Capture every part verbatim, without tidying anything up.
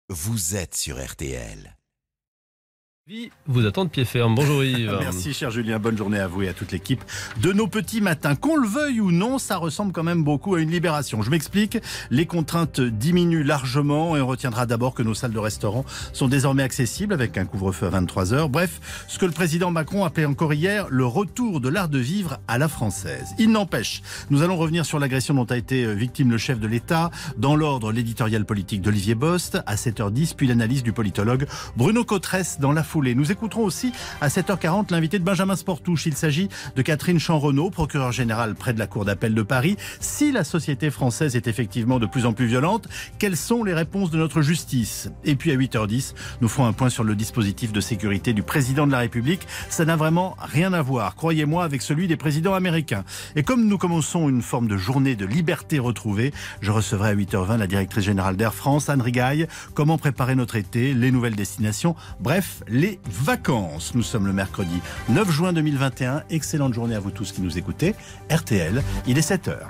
Vous êtes sur R T L. Vie vous attend de pied ferme. Bonjour Yves. Merci cher Julien, bonne journée à vous et à toute l'équipe de nos petits matins. Qu'on le veuille ou non, ça ressemble quand même beaucoup à une libération. Je m'explique, les contraintes diminuent largement et on retiendra d'abord que nos salles de restaurant sont désormais accessibles avec un couvre-feu à vingt-trois heures. Bref, ce que le président Macron appelait encore hier le retour de l'art de vivre à la française. Il n'empêche, nous allons revenir sur l'agression dont a été victime le chef de l'État. Dans l'ordre, l'éditorial politique d'Olivier Bost à sept heures dix, puis l'analyse du politologue Bruno Cotresse dans la foulée. Nous écouterons aussi à sept heures quarante l'invité de Benjamin Sportouche. Il s'agit de Catherine Chanrenaud, procureure générale près de la Cour d'appel de Paris. Si la société française est effectivement de plus en plus violente, quelles sont les réponses de notre justice? Et puis à huit heures dix, nous ferons un point sur le dispositif de sécurité du président de la République. Ça n'a vraiment rien à voir, croyez-moi, avec celui des présidents américains. Et comme nous commençons une forme de journée de liberté retrouvée, je recevrai à huit heures vingt la directrice générale d'Air France, Anne Rigaille. Comment préparer notre été, les nouvelles destinations, bref, les vacances. Nous sommes le mercredi neuf juin deux mille vingt et un. Excellente journée à vous tous qui nous écoutez. R T L, il est sept heures.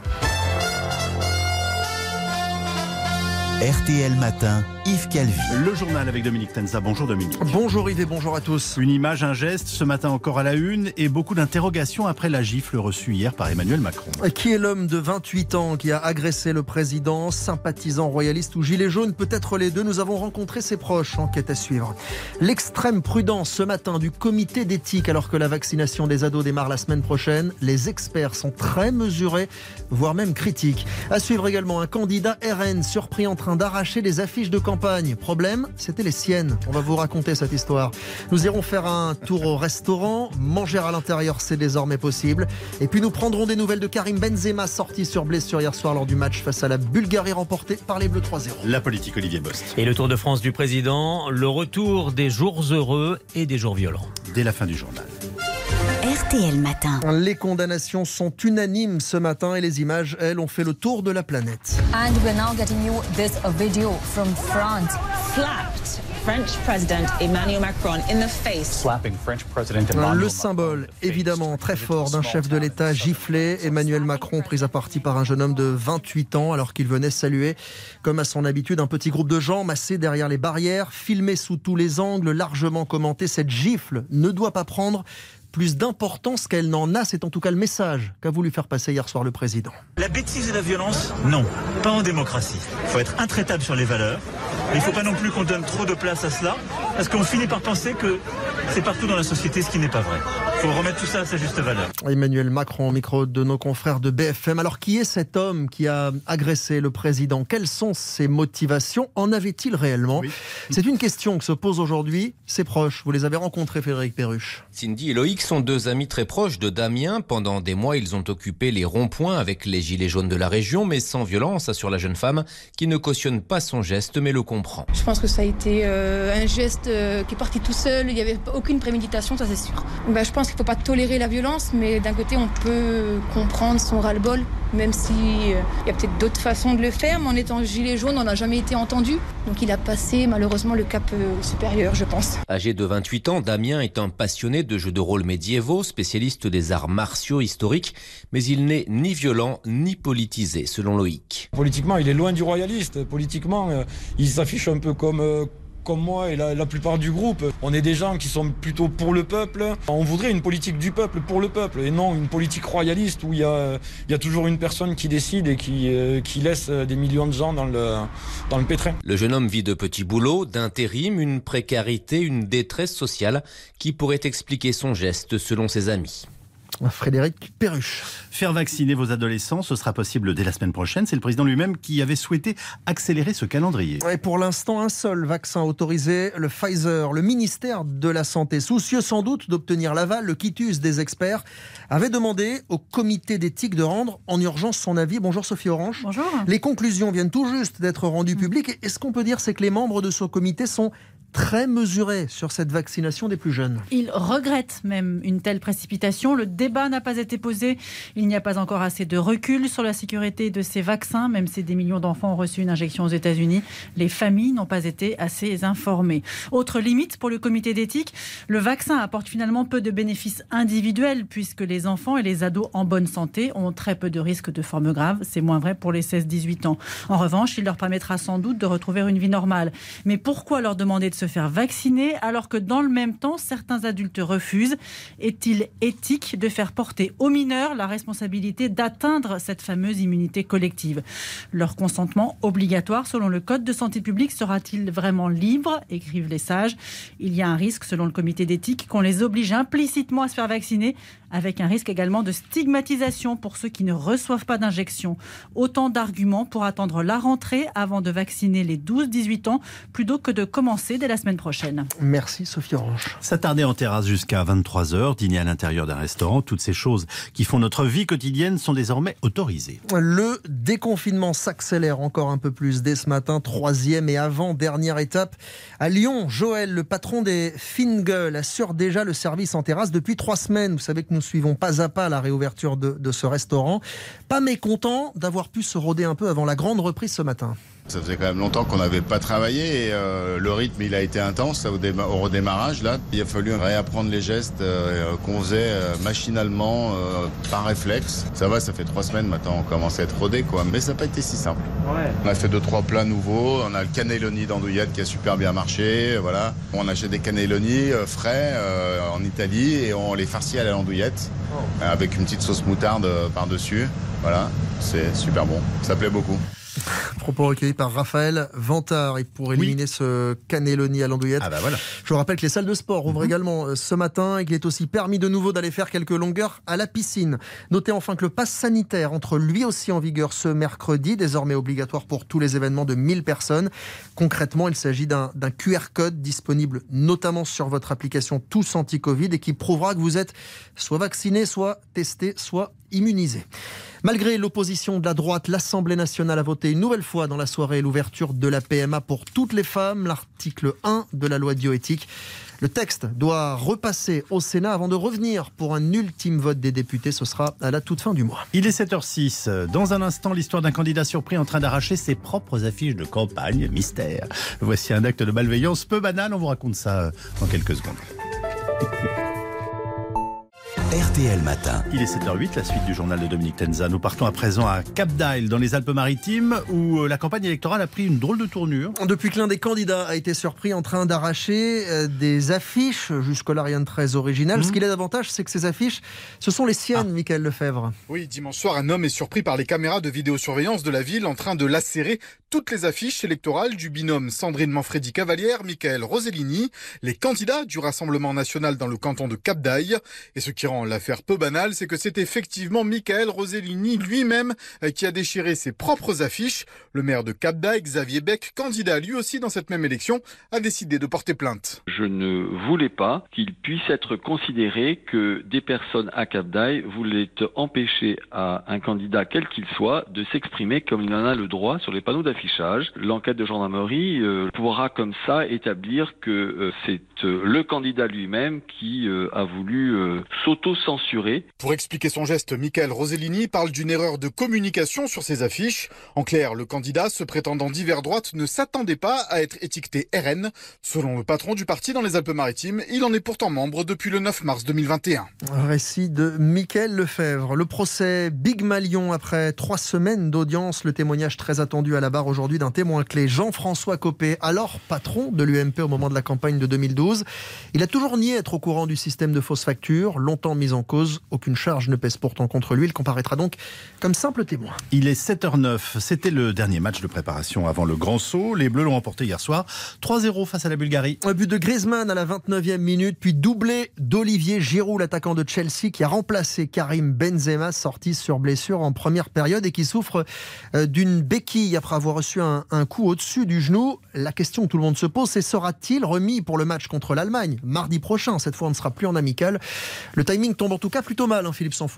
R T L Matin, Yves Calvi. Le journal avec Dominique Tenza. Bonjour Dominique. Bonjour Yves et bonjour à tous. Une image, un geste, ce matin encore à la une, et beaucoup d'interrogations après la gifle reçue hier par Emmanuel Macron. Qui est l'homme de vingt-huit ans qui a agressé le président, sympathisant royaliste ou gilet jaune? Peut-être les deux. Nous avons rencontré ses proches. Enquête à suivre. L'extrême prudence ce matin du comité d'éthique alors que la vaccination des ados démarre la semaine prochaine. Les experts sont très mesurés, voire même critiques. À suivre également un candidat R N surpris en train d'arracher des affiches de campagne. Problème, c'était les siennes. On va vous raconter cette histoire. Nous irons faire un tour au restaurant. Manger à l'intérieur, c'est désormais possible. Et puis nous prendrons des nouvelles de Karim Benzema, sorti sur blessure hier soir lors du match face à la Bulgarie remporté par les Bleus trois zéro. La politique, Olivier Bost. Et le Tour de France du président, le retour des jours heureux et des jours violents. Dès la fin du journal. R T L Matin. Les condamnations sont unanimes ce matin et les images, elles, ont fait le tour de la planète. And we're now getting you this video from France. Slapped French President Emmanuel Macron in the face. Slapping French President Emmanuel Le symbole, évidemment, très fort d'un chef de l'État giflé. Emmanuel Macron pris à partie par un jeune homme de vingt-huit ans alors qu'il venait saluer, comme à son habitude, un petit groupe de gens massés derrière les barrières, filmés sous tous les angles, largement commenté. Cette gifle ne doit pas prendre plus d'importance qu'elle n'en a, c'est en tout cas le message qu'a voulu faire passer hier soir le président. La bêtise et la violence, non, pas en démocratie. Il faut être intraitable sur les valeurs, mais il ne faut pas non plus qu'on donne trop de place à cela, parce qu'on finit par penser que c'est partout dans la société, ce qui n'est pas vrai. Il faut remettre tout ça à sa juste valeur. Emmanuel Macron au micro de nos confrères de B F M. Alors qui est cet homme qui a agressé le président? Quelles sont ses motivations? En avait-il réellement? Oui. C'est une question que se posent aujourd'hui ses proches. Vous les avez rencontrés, Frédéric Perruche. Cindy et Loïc sont deux amis très proches de Damien. Pendant des mois, ils ont occupé les ronds-points avec les gilets jaunes de la région, mais sans violence, assure la jeune femme, qui ne cautionne pas son geste, mais le comprend. Je pense que ça a été euh, un geste euh, qui est parti tout seul. Il n'y avait aucune préméditation, ça c'est sûr. Ben, je pense qu'il ne faut pas tolérer la violence, mais d'un côté, on peut comprendre son ras-le-bol, même s'il euh, y a peut-être d'autres façons de le faire, mais en étant gilet jaune, on n'a jamais été entendu. Donc il a passé malheureusement le cap euh, supérieur, je pense. Âgé de vingt-huit ans, Damien est un passionné de jeux de rôle médiévaux, spécialiste des arts martiaux historiques, mais il n'est ni violent ni politisé, selon Loïc. Politiquement, il est loin du royaliste. Politiquement, euh, il s'affiche un peu comme... Euh, comme moi et la, la plupart du groupe. On est des gens qui sont plutôt pour le peuple. On voudrait une politique du peuple pour le peuple et non une politique royaliste où il y a, il y a toujours une personne qui décide et qui, euh, qui laisse des millions de gens dans le, dans le pétrin. Le jeune homme vit de petits boulots, d'intérim, une précarité, une détresse sociale qui pourrait expliquer son geste selon ses amis. Frédéric Perruche. Faire vacciner vos adolescents, ce sera possible dès la semaine prochaine. C'est le président lui-même qui avait souhaité accélérer ce calendrier. Et pour l'instant, un seul vaccin autorisé, le Pfizer. Le ministère de la Santé, soucieux sans doute d'obtenir l'aval, le quitus des experts, avait demandé au comité d'éthique de rendre en urgence son avis. Bonjour Sophie Orange. Bonjour. Les conclusions viennent tout juste d'être rendues publiques. Et ce qu'on peut dire, c'est que les membres de ce comité sont très mesuré sur cette vaccination des plus jeunes. Il regrette même une telle précipitation. Le débat n'a pas été posé. Il n'y a pas encore assez de recul sur la sécurité de ces vaccins. Même si des millions d'enfants ont reçu une injection aux États-Unis, les familles n'ont pas été assez informées. Autre limite pour le comité d'éthique, le vaccin apporte finalement peu de bénéfices individuels puisque les enfants et les ados en bonne santé ont très peu de risques de formes graves. C'est moins vrai pour les seize dix-huit ans. En revanche, il leur permettra sans doute de retrouver une vie normale. Mais pourquoi leur demander de se faire vacciner alors que dans le même temps, certains adultes refusent ? Est-il éthique de faire porter aux mineurs la responsabilité d'atteindre cette fameuse immunité collective ? Leur consentement obligatoire selon le Code de santé publique sera-t-il vraiment libre ? Écrivent les sages. Il y a un risque selon le comité d'éthique qu'on les oblige implicitement à se faire vacciner, avec un risque également de stigmatisation pour ceux qui ne reçoivent pas d'injection. Autant d'arguments pour attendre la rentrée avant de vacciner les douze dix-huit ans, plutôt que de commencer dès la semaine prochaine. Merci Sophie Orange. S'attarder en terrasse jusqu'à vingt-trois heures, dîner à l'intérieur d'un restaurant, toutes ces choses qui font notre vie quotidienne sont désormais autorisées. Le déconfinement s'accélère encore un peu plus dès ce matin, troisième et avant-dernière étape. À Lyon, Joël, le patron des Fines Gueules, assure déjà le service en terrasse depuis trois semaines. Vous savez que nous suivons pas à pas la réouverture de, de ce restaurant. Pas mécontent d'avoir pu se rôder un peu avant la grande reprise ce matin. Ça faisait quand même longtemps qu'on n'avait pas travaillé et euh, le rythme il a été intense au, déma- au redémarrage là. Il a fallu réapprendre les gestes euh, qu'on faisait euh, machinalement, euh, par réflexe. Ça va, ça fait trois semaines maintenant, on commence à être rodé quoi, mais ça n'a pas été si simple. Ouais. On a fait deux trois plats nouveaux, on a le cannelloni d'andouillette qui a super bien marché, voilà. On achète des cannelloni euh, frais euh, en Italie et on les farcit à la andouillette oh. euh, avec une petite sauce moutarde euh, par-dessus. Voilà, c'est super bon, ça plaît beaucoup. Propos recueillis par Raphaël Vantard. Et pour éliminer oui. ce cannelloni à l'andouillette, ah bah voilà. je vous rappelle que les salles de sport ouvrent mmh. également ce matin et qu'il est aussi permis de nouveau d'aller faire quelques longueurs à la piscine. Notez enfin que le pass sanitaire entre lui aussi en vigueur ce mercredi, désormais obligatoire pour tous les événements de mille personnes. Concrètement, il s'agit d'un, d'un Q R code disponible notamment sur votre application Tous Anti-Covid et qui prouvera que vous êtes soit vacciné, soit testé, soit immunisé. Malgré l'opposition de la droite, l'Assemblée nationale a voté une nouvelle fois dans la soirée l'ouverture de la P M A pour toutes les femmes, l'article un de la loi de bioéthique. Le texte doit repasser au Sénat avant de revenir pour un ultime vote des députés. Ce sera à la toute fin du mois. Il est sept heures six. Dans un instant, l'histoire d'un candidat surpris en train d'arracher ses propres affiches de campagne. Mystère. Voici un acte de malveillance peu banal. On vous raconte ça dans quelques secondes. R T L Matin. Il est sept heures huit, la suite du journal de Dominique Tenza. Nous partons à présent à Cap d'Agde, dans les Alpes-Maritimes, où la campagne électorale a pris une drôle de tournure. Depuis que l'un des candidats a été surpris en train d'arracher des affiches, jusque-là rien de très original. Mmh. Ce qu'il a d'avantage, c'est que ces affiches, ce sont les siennes, ah. Mickaël Lefebvre. Oui, dimanche soir, un homme est surpris par les caméras de vidéosurveillance de la ville en train de lacérer toutes les affiches électorales du binôme Sandrine Manfredi-Cavalière, Mickaël Rosellini, les candidats du Rassemblement national dans le canton de Cap d'Agde. Et ce qui rend l'affaire peu banale, c'est que c'est effectivement Mickaël Rosellini lui-même qui a déchiré ses propres affiches. Le maire de Cap d'Agde, Xavier Beck, candidat lui aussi dans cette même élection, a décidé de porter plainte. Je ne voulais pas qu'il puisse être considéré que des personnes à Cap d'Agde voulaient empêcher à un candidat quel qu'il soit de s'exprimer comme il en a le droit sur les panneaux d'affichage. L'enquête de gendarmerie euh, pourra comme ça établir que euh, c'est euh, le candidat lui-même qui euh, a voulu euh, s'auto-censurer. Pour expliquer son geste, Mickaël Rosellini parle d'une erreur de communication sur ses affiches. En clair, le candidat, se prétendant divers droite, ne s'attendait pas à être étiqueté R N. Selon le patron du parti dans les Alpes-Maritimes, il en est pourtant membre depuis le neuf mars deux mille vingt et un. Récit de Mickaël Lefebvre. Le procès Big Malion après trois semaines d'audience. Le témoignage très attendu à la barre aujourd'hui d'un témoin clé, Jean-François Copé, alors patron de l'U M P au moment de la campagne de deux mille douze. Il a toujours nié être au courant du système de fausses factures, longtemps mis en cause. Aucune charge ne pèse pourtant contre lui. Il comparaîtra donc comme simple témoin. Il est sept heures neuf. C'était le dernier match de préparation avant le grand saut. Les Bleus l'ont emporté hier soir trois zéro face à la Bulgarie. Un but de Griezmann à la vingt-neuvième minute, puis doublé d'Olivier Giroud, l'attaquant de Chelsea, qui a remplacé Karim Benzema, sorti sur blessure en première période et qui souffre d'une béquille après avoir reçu un, un coup au-dessus du genou. La question que tout le monde se pose, c'est sera-t-il remis pour le match contre l'Allemagne mardi prochain? Cette fois, on ne sera plus en amical. Le timing tombe en tout cas plutôt mal, hein, Philippe Sansfourche.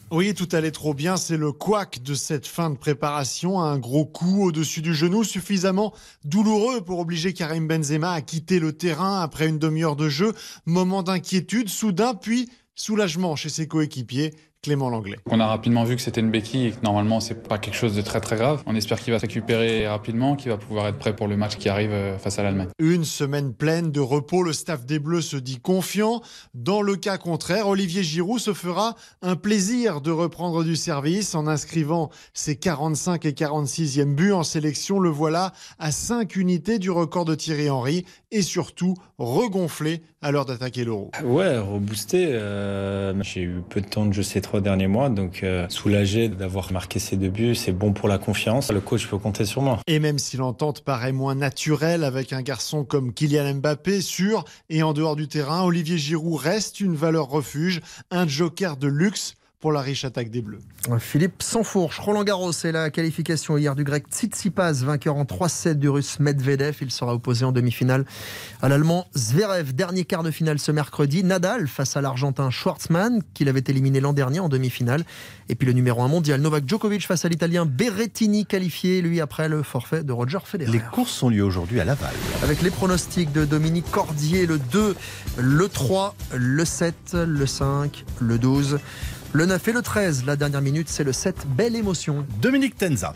Oui, tout allait trop bien. C'est le couac de cette fin de préparation. Un gros coup au-dessus du genou, suffisamment douloureux pour obliger Karim Benzema à quitter le terrain après une demi-heure de jeu. Moment d'inquiétude, soudain, puis soulagement chez ses coéquipiers. Clément Langlais. On a rapidement vu que c'était une béquille et que normalement c'est pas quelque chose de très très grave. On espère qu'il va se récupérer rapidement, qu'il va pouvoir être prêt pour le match qui arrive face à l'Allemagne. Une semaine pleine de repos, le staff des Bleus se dit confiant. Dans le cas contraire, Olivier Giroud se fera un plaisir de reprendre du service en inscrivant ses quarante-cinq et quarante-sixième buts en sélection. Le voilà à cinq unités du record de Thierry Henry et surtout regonflé à l'heure d'attaquer l'Euro. Ouais, reboosté. Euh, j'ai eu peu de temps de jeu ces trois derniers mois, donc euh, soulagé d'avoir marqué ces deux buts, c'est bon pour la confiance. Le coach peut compter sur moi. Et même si l'entente paraît moins naturelle avec un garçon comme Kylian Mbappé, sur et en dehors du terrain, Olivier Giroud reste une valeur refuge, un joker de luxe pour la riche attaque des Bleus. Philippe Sansfourche, Roland Garros et la qualification hier du grec Tsitsipas, vainqueur en trois sept du russe Medvedev. Il sera opposé en demi-finale à l'allemand Zverev. Dernier quart de finale ce mercredi. Nadal face à l'argentin Schwartzmann, qu'il avait éliminé l'an dernier en demi-finale. Et puis le numéro un mondial Novak Djokovic face à l'italien Berrettini, qualifié lui après le forfait de Roger Federer. Les courses ont lieu aujourd'hui à Laval. Avec les pronostics de Dominique Cordier, le deux, le trois, le sept, le cinq, le douze... Le neuf et le treize, la dernière minute, c'est le sept. Belle émotion. Dominique Tenza.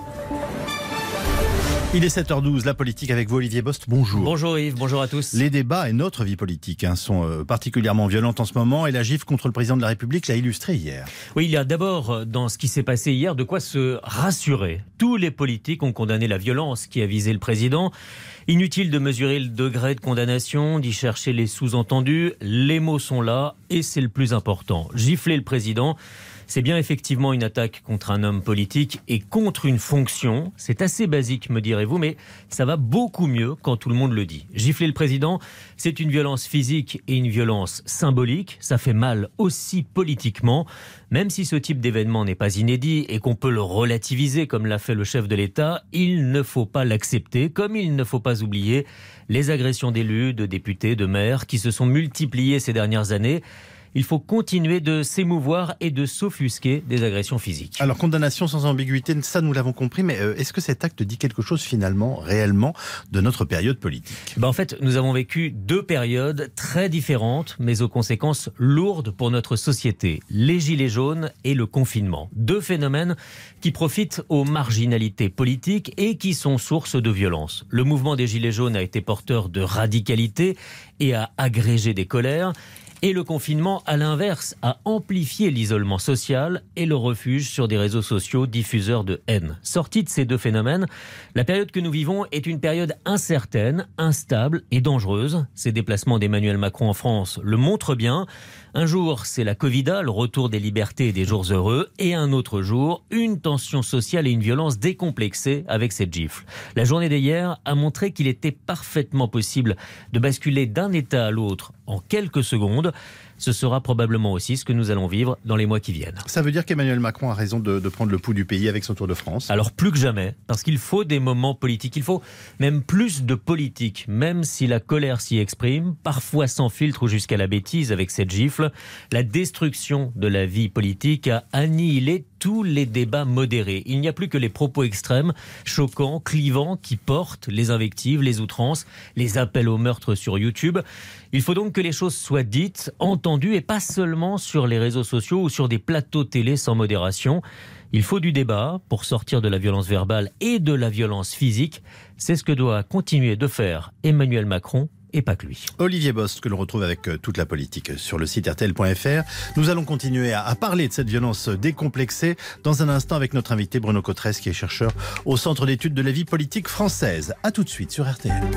Il est sept heures douze, la politique avec vous, Olivier Bost. Bonjour. Bonjour Yves, bonjour à tous. Les débats et notre vie politique hein, sont euh, particulièrement violents en ce moment et la gifle contre le président de la République l'a illustré hier. Oui, il y a d'abord, dans ce qui s'est passé hier, de quoi se rassurer. Tous les politiques ont condamné la violence qui a visé le président. Inutile de mesurer le degré de condamnation, d'y chercher les sous-entendus. Les mots sont là et c'est le plus important. Gifler le président, c'est bien effectivement une attaque contre un homme politique et contre une fonction. C'est assez basique, me direz-vous, mais ça va beaucoup mieux quand tout le monde le dit. Gifler le président, c'est une violence physique et une violence symbolique. Ça fait mal aussi politiquement, même si ce type d'événement n'est pas inédit et qu'on peut le relativiser comme l'a fait le chef de l'État, il ne faut pas l'accepter, comme il ne faut pas oublier les agressions d'élus, de députés, de maires qui se sont multipliées ces dernières années. Il faut continuer de s'émouvoir et de s'offusquer des agressions physiques. Alors, condamnation sans ambiguïté, ça nous l'avons compris, mais euh, est-ce que cet acte dit quelque chose finalement, réellement, de notre période politique ? Ben en fait, nous avons vécu deux périodes très différentes, mais aux conséquences lourdes pour notre société. Les gilets jaunes et le confinement. Deux phénomènes qui profitent aux marginalités politiques et qui sont source de violence. Le mouvement des gilets jaunes a été porteur de radicalité et a agrégé des colères. Et le confinement, à l'inverse, a amplifié l'isolement social et le refuge sur des réseaux sociaux diffuseurs de haine. Sorti de ces deux phénomènes, la période que nous vivons est une période incertaine, instable et dangereuse. Ces déplacements d'Emmanuel Macron en France le montrent bien. Un jour, c'est la Covida, le retour des libertés et des jours heureux. Et un autre jour, une tension sociale et une violence décomplexée avec cette gifle. La journée d'hier a montré qu'il était parfaitement possible de basculer d'un état à l'autre en quelques secondes. Ce sera probablement aussi ce que nous allons vivre dans les mois qui viennent. Ça veut dire qu'Emmanuel Macron a raison de, de prendre le pouls du pays avec son Tour de France ? Alors plus que jamais, parce qu'il faut des moments politiques, il faut même plus de politique, même si la colère s'y exprime, parfois sans filtre ou jusqu'à la bêtise avec cette gifle. La destruction de la vie politique a annihilé tous les débats modérés. Il n'y a plus que les propos extrêmes, choquants, clivants, qui portent les invectives, les outrances, les appels au meurtre sur YouTube. Il faut donc que les choses soient dites, entendues, et pas seulement sur les réseaux sociaux ou sur des plateaux télé sans modération. Il faut du débat pour sortir de la violence verbale et de la violence physique. C'est ce que doit continuer de faire Emmanuel Macron. Et pas que lui. Olivier Bost, que l'on retrouve avec toute la politique sur le site R T L point F R. Nous allons continuer à, à parler de cette violence décomplexée dans un instant avec notre invité Bruno Cotresse, qui est chercheur au Centre d'études de la vie politique française. A tout de suite sur R T L.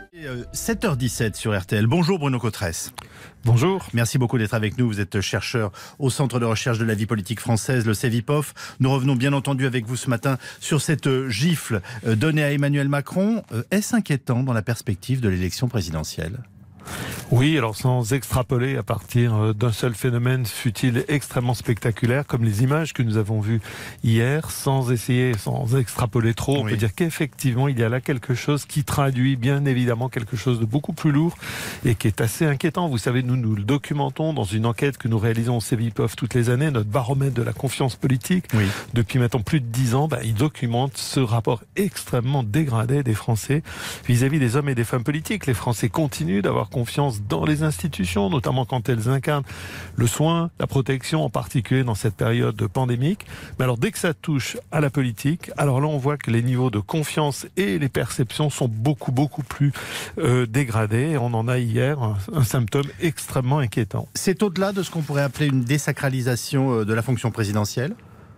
sept heures dix-sept sur R T L. Bonjour Bruno Cotresse. Bonjour. Merci beaucoup d'être avec nous. Vous êtes chercheur au Centre de recherche de la vie politique française, le CEVIPOF. Nous revenons bien entendu avec vous ce matin sur cette gifle donnée à Emmanuel Macron. Est-ce inquiétant dans la perspective de l'élection présidentielle ? Oui, alors sans extrapoler à partir d'un seul phénomène, fut-il extrêmement spectaculaire, comme les images que nous avons vues hier, sans essayer, sans extrapoler trop, on oui. peut dire qu'effectivement, il y a là quelque chose qui traduit bien évidemment quelque chose de beaucoup plus lourd et qui est assez inquiétant. Vous savez, nous nous le documentons dans une enquête que nous réalisons au Cevipof toutes les années, notre baromètre de la confiance politique. Oui. Depuis maintenant plus de dix ans, bah, il documente ce rapport extrêmement dégradé des Français vis-à-vis des hommes et des femmes politiques. Les Français continuent d'avoir confiance dans les institutions, notamment quand elles incarnent le soin, la protection, en particulier dans cette période pandémique. Mais alors, dès que ça touche à la politique, alors là, on voit que les niveaux de confiance et les perceptions sont beaucoup, beaucoup plus euh, dégradés. Et on en a hier un, un symptôme extrêmement inquiétant. C'est au-delà de ce qu'on pourrait appeler une désacralisation de la fonction présidentielle ?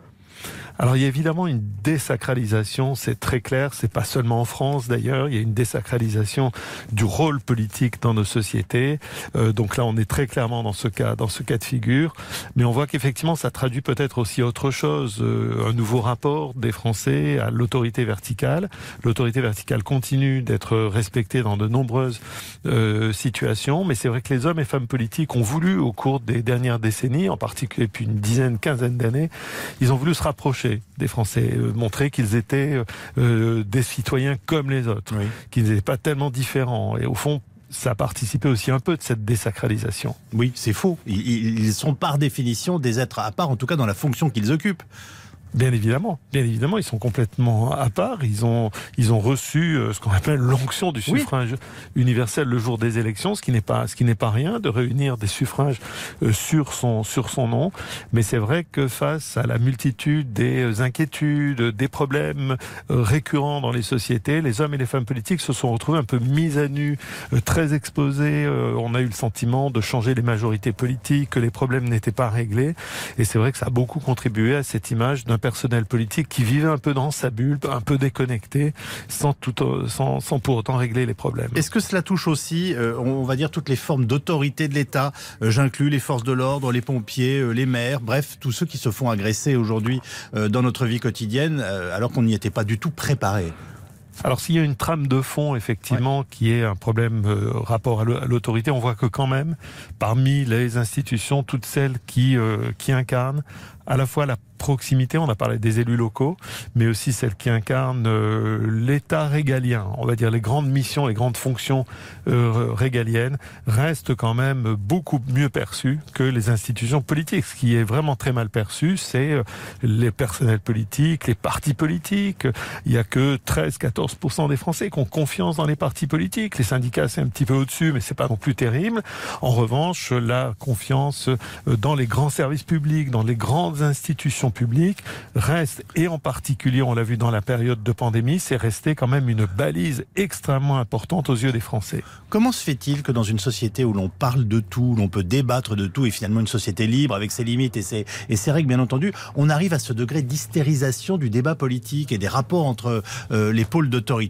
Alors il y a évidemment une désacralisation, c'est très clair, c'est pas seulement en France d'ailleurs, il y a une désacralisation du rôle politique dans nos sociétés. Euh, donc là on est très clairement dans ce cas, dans ce cas de figure, mais on voit qu'effectivement ça traduit peut-être aussi autre chose, euh, un nouveau rapport des Français à l'autorité verticale. L'autorité verticale continue d'être respectée dans de nombreuses euh, situations, mais c'est vrai que les hommes et femmes politiques ont voulu au cours des dernières décennies, en particulier depuis une dizaine, quinzaine d'années, ils ont voulu se rapprocher des Français, euh, montrer qu'ils étaient euh, des citoyens comme les autres, oui. qu'ils n'étaient pas tellement différents. Et au fond, ça a participé aussi un peu de cette désacralisation. Oui, c'est faux. Ils, ils sont par définition des êtres à part, en tout cas dans la fonction qu'ils occupent. Bien évidemment, bien évidemment, ils sont complètement à part. Ils ont, ils ont reçu euh, ce qu'on appelle l'onction du suffrage oui. universel le jour des élections, ce qui n'est pas, ce qui n'est pas rien de réunir des suffrages euh, sur son, sur son nom. Mais c'est vrai que face à la multitude des inquiétudes, des problèmes euh, récurrents dans les sociétés, les hommes et les femmes politiques se sont retrouvés un peu mis à nu, euh, très exposés. Euh, on a eu le sentiment de changer les majorités politiques, que les problèmes n'étaient pas réglés. Et c'est vrai que ça a beaucoup contribué à cette image d'un personnel politique qui vivait un peu dans sa bulle, un peu déconnecté, sans, tout, sans, sans pour autant régler les problèmes. Est-ce que cela touche aussi, euh, on va dire, toutes les formes d'autorité de l'État ? euh, J'inclus les forces de l'ordre, les pompiers, euh, les maires, bref, tous ceux qui se font agresser aujourd'hui euh, dans notre vie quotidienne, euh, alors qu'on n'y était pas du tout préparé. Alors s'il y a une trame de fond, effectivement, ouais. qui est un problème euh, rapport à l'autorité, on voit que quand même, parmi les institutions, toutes celles qui, euh, qui incarnent à la fois la proximité, on a parlé des élus locaux, mais aussi celles qui incarnent euh, l'État régalien, on va dire les grandes missions, les grandes fonctions euh, régaliennes, restent quand même beaucoup mieux perçues que les institutions politiques. Ce qui est vraiment très mal perçu, c'est euh, les personnels politiques, les partis politiques. Il n'y a que treize à quatorze pour cent des Français qui ont confiance dans les partis politiques. Les syndicats, c'est un petit peu au-dessus, mais c'est pas non plus terrible. En revanche, la confiance dans les grands services publics, dans les grandes institutions publiques reste, et en particulier, on l'a vu dans la période de pandémie, c'est resté quand même une balise extrêmement importante aux yeux des Français. Comment se fait-il que dans une société où l'on parle de tout, où l'on peut débattre de tout, et finalement une société libre avec ses limites et ses, et ses règles bien entendu, on arrive à ce degré d'hystérisation du débat politique et des rapports entre euh, les pôles d'autorité ?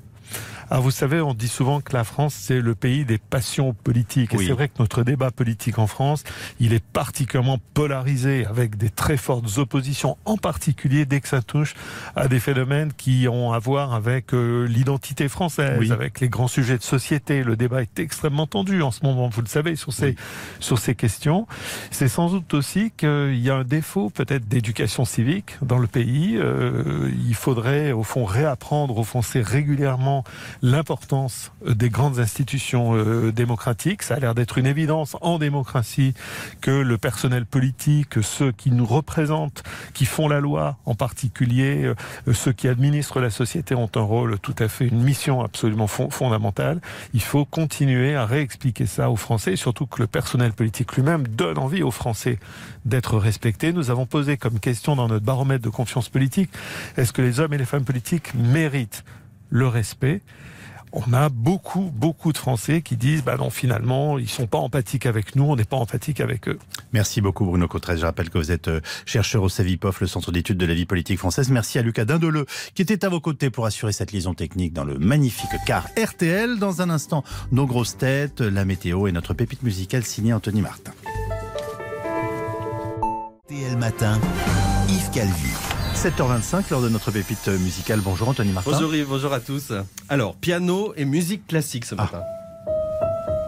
Ah, vous savez, on dit souvent que la France, c'est le pays des passions politiques. Oui. Et c'est vrai que notre débat politique en France, il est particulièrement polarisé, avec des très fortes oppositions, en particulier dès que ça touche à des phénomènes qui ont à voir avec euh, l'identité française, oui. avec les grands sujets de société. Le débat est extrêmement tendu en ce moment, vous le savez, sur ces, oui. sur ces questions. C'est sans doute aussi qu'il y a un défaut peut-être d'éducation civique dans le pays. Euh, il faudrait, au fond, réapprendre aux Français régulièrement l'importance des grandes institutions euh, démocratiques. Ça a l'air d'être une évidence en démocratie que le personnel politique, ceux qui nous représentent, qui font la loi, en particulier euh, ceux qui administrent la société, ont un rôle tout à fait, une mission absolument fond, fondamentale. Il faut continuer à réexpliquer ça aux Français, et surtout que le personnel politique lui-même donne envie aux Français d'être respectés. Nous avons posé comme question dans notre baromètre de confiance politique, est-ce que les hommes et les femmes politiques méritent le respect ? On a beaucoup, beaucoup de Français qui disent bah non, finalement, ils ne sont pas empathiques avec nous, on n'est pas empathique avec eux. Merci beaucoup Bruno Cotrez. Je rappelle que vous êtes chercheur au Cevipof, le Centre d'études de la vie politique française. Merci à Lucas Dindeleu qui était à vos côtés pour assurer cette liaison technique dans le magnifique car R T L. Dans un instant, nos grosses têtes, la météo et notre pépite musicale signée Anthony Martin. R T L Matin, Yves Calvi. sept heures vingt-cinq, lors de notre pépite musicale. Bonjour Anthony Martin. Bonjour Yves, bonjour à tous. Alors, piano et musique classique ce matin. Ah.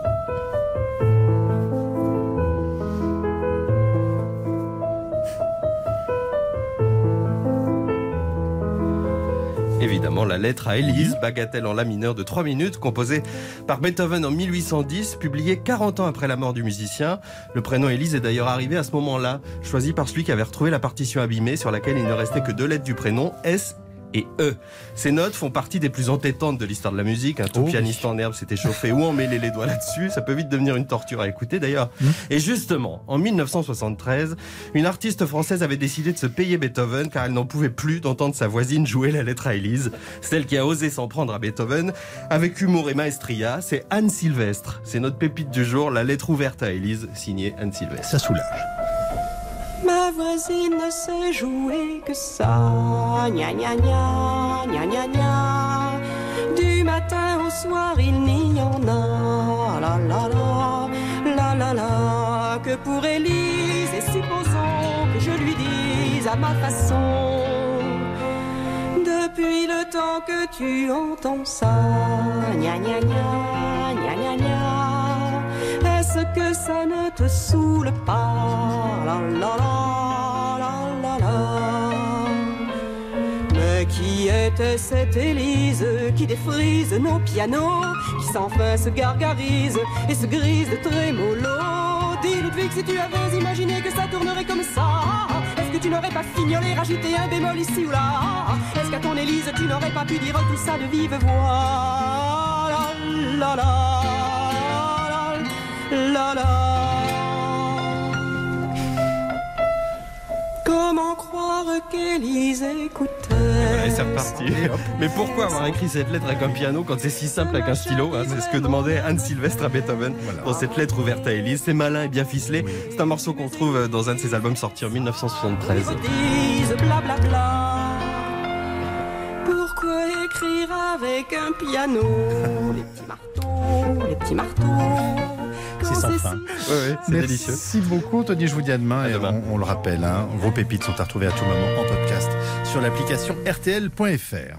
évidemment la lettre à Élise, bagatelle en la mineur de trois minutes, composée par Beethoven en mille huit cent dix, publiée quarante ans après la mort du musicien. Le prénom Élise est d'ailleurs arrivé à ce moment-là, choisi par celui qui avait retrouvé la partition abîmée sur laquelle il ne restait que deux lettres du prénom, S et E. Ces notes font partie des plus entêtantes de l'histoire de la musique. Un tout oh, pianiste oui. en herbe s'était chauffé ou emmêlé les doigts là-dessus. Ça peut vite devenir une torture à écouter d'ailleurs. Mmh. Et justement, en mille neuf cent soixante-treize, une artiste française avait décidé de se payer Beethoven car elle n'en pouvait plus d'entendre sa voisine jouer la lettre à Élise. Celle qui a osé s'en prendre à Beethoven avec humour et maestria, c'est Anne Sylvestre. C'est notre pépite du jour, la lettre ouverte à Élise, signée Anne Sylvestre. Ça soulage. Ma voisine ne sait jouer que ça, gna gna gna, gna gna gna. Du matin au soir il n'y en a, la la la, la la la. Que pour Élise, et supposons que je lui dise à ma façon, depuis le temps que tu entends ça, gna gna gna, gna gna gna. Est-ce que ça ne te saoule pas, la la la, la la la. Mais qui était cette Élise qui défrise nos pianos, qui sans fin se gargarise et se grise de trémolo? Dis Ludwig, si tu avais imaginé que ça tournerait comme ça, est-ce que tu n'aurais pas fignolé, rajouté un bémol ici ou là? Est-ce qu'à ton Élise tu n'aurais pas pu dire tout ça de vive voix? La la la, la la. Comment croire qu'Élise écoutait? Allez, c'est reparti. Mais pourquoi avoir écrit cette lettre avec un piano quand c'est si simple avec un stylo, hein? C'est ce que demandait Anne Sylvestre à Beethoven voilà. dans cette lettre ouverte à Élise. C'est malin et bien ficelé. Oui. C'est un morceau qu'on trouve dans un de ses albums sortis en mille neuf cent soixante-treize. Bla bla bla. Pourquoi écrire avec un piano? Les petits marteaux, les petits marteaux. C'est sans fin. Oui, oui, c'est Merci délicieux. Merci beaucoup, Tony. Je vous dis à demain. À et demain. On, on le rappelle, hein, vos pépites sont à retrouver à tout moment en podcast sur l'application R T L point F R.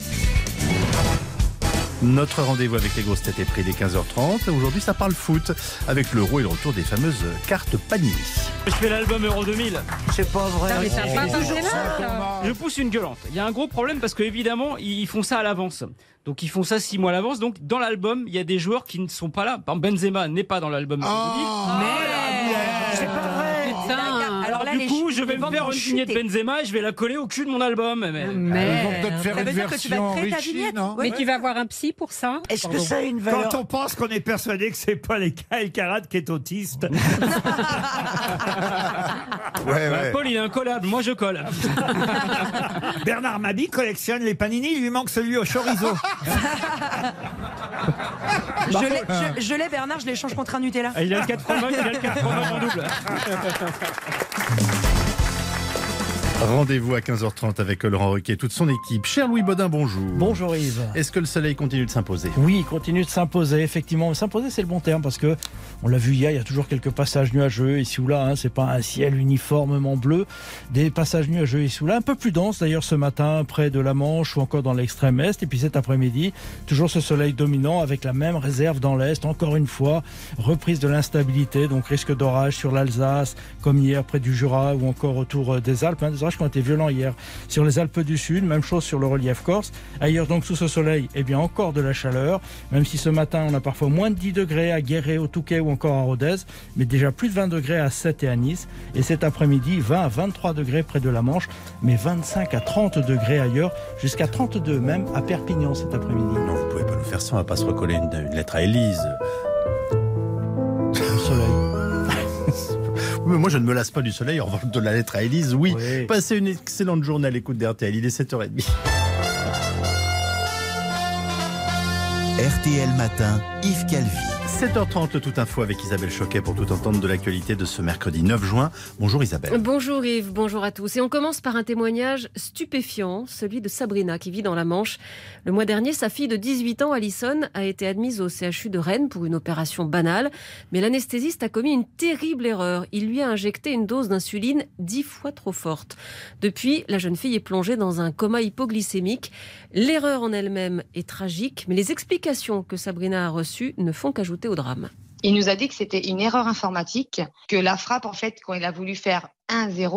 Notre rendez-vous avec les grosses têtes est pris dès quinze heures trente. Aujourd'hui, ça parle foot avec l'Euro et le retour des fameuses cartes Panini. Je fais l'album Euro deux mille. C'est pas vrai. Non, mais ça oh, pas toujours ça. Je pousse une gueulante. Il y a un gros problème parce qu'évidemment, ils font ça à l'avance. Donc, ils font ça six mois à l'avance. Donc, dans l'album, il y a des joueurs qui ne sont pas là. Par exemple, Benzema n'est pas dans l'album Euro deux mille. Oh, mais c'est pas vrai. Alors là, du coup, je vais me faire une vignette Benzema et je vais la coller au cul de mon album. Mais, mais... Ils vont peut-être faire une version Richie, non? Mais tu vas avoir un psy pour ça. Est-ce que ça a une valeur? Quand on pense qu'on est persuadé que c'est Paul Elkarat qui est autiste. ouais, ouais. Paul, il est incollable. Moi, je colle. Bernard Mabie collectionne les Panini. Il lui manque celui au chorizo. Je l'ai, je, je l'ai, Bernard, je l'échange contre un Nutella. Il a le quatre fromage, il a le quatre fromage en double. Rendez-vous à quinze heures trente avec Laurent Ruquier et toute son équipe. Cher Louis Baudin, bonjour. Bonjour Yves. Est-ce que le soleil continue de s'imposer? Oui, il continue de s'imposer, effectivement. S'imposer, c'est le bon terme parce que, on l'a vu hier, il y a toujours quelques passages nuageux ici ou là. Hein, c'est pas un ciel uniformément bleu. Des passages nuageux ici ou là, un peu plus denses d'ailleurs ce matin, près de la Manche ou encore dans l'extrême est. Et puis cet après-midi, toujours ce soleil dominant avec la même réserve dans l'est. Encore une fois, reprise de l'instabilité, donc risque d'orage sur l'Alsace, comme hier près du Jura ou encore autour des Alpes. Hein, des orages qui ont été violents hier sur les Alpes du Sud, même chose sur le relief corse. Ailleurs donc sous ce soleil, eh bien encore de la chaleur, même si ce matin on a parfois moins de dix degrés à Guéret, au Touquet ou encore à Rodez, mais déjà plus de vingt degrés à Sète et à Nice. Et cet après-midi, vingt à vingt-trois degrés près de la Manche, mais vingt-cinq à trente degrés ailleurs, jusqu'à trente-deux même à Perpignan cet après-midi. Non, vous pouvez pas nous faire ça, on va pas se recoller une, une lettre à Élise. Le soleil. Mais moi, je ne me lasse pas du soleil. En revanche, de la lettre à Élise, oui. oui. Passez une excellente journée à l'écoute d'R T L. Il est sept heures trente. R T L Matin, Yves Calvi. sept heures trente, le Tout Info avec Isabelle Choquet pour tout entendre de l'actualité de ce mercredi neuf juin. Bonjour Isabelle. Bonjour Yves, bonjour à tous. Et on commence par un témoignage stupéfiant, celui de Sabrina qui vit dans la Manche. Le mois dernier, sa fille de dix-huit ans, Alison, a été admise au C H U de Rennes pour une opération banale. Mais l'anesthésiste a commis une terrible erreur. Il lui a injecté une dose d'insuline dix fois trop forte. Depuis, la jeune fille est plongée dans un coma hypoglycémique. L'erreur en elle-même est tragique, mais les explications que Sabrina a reçues ne font qu'ajouter au drame. Il nous a dit que c'était une erreur informatique, que la frappe, en fait, quand il a voulu faire un zéro,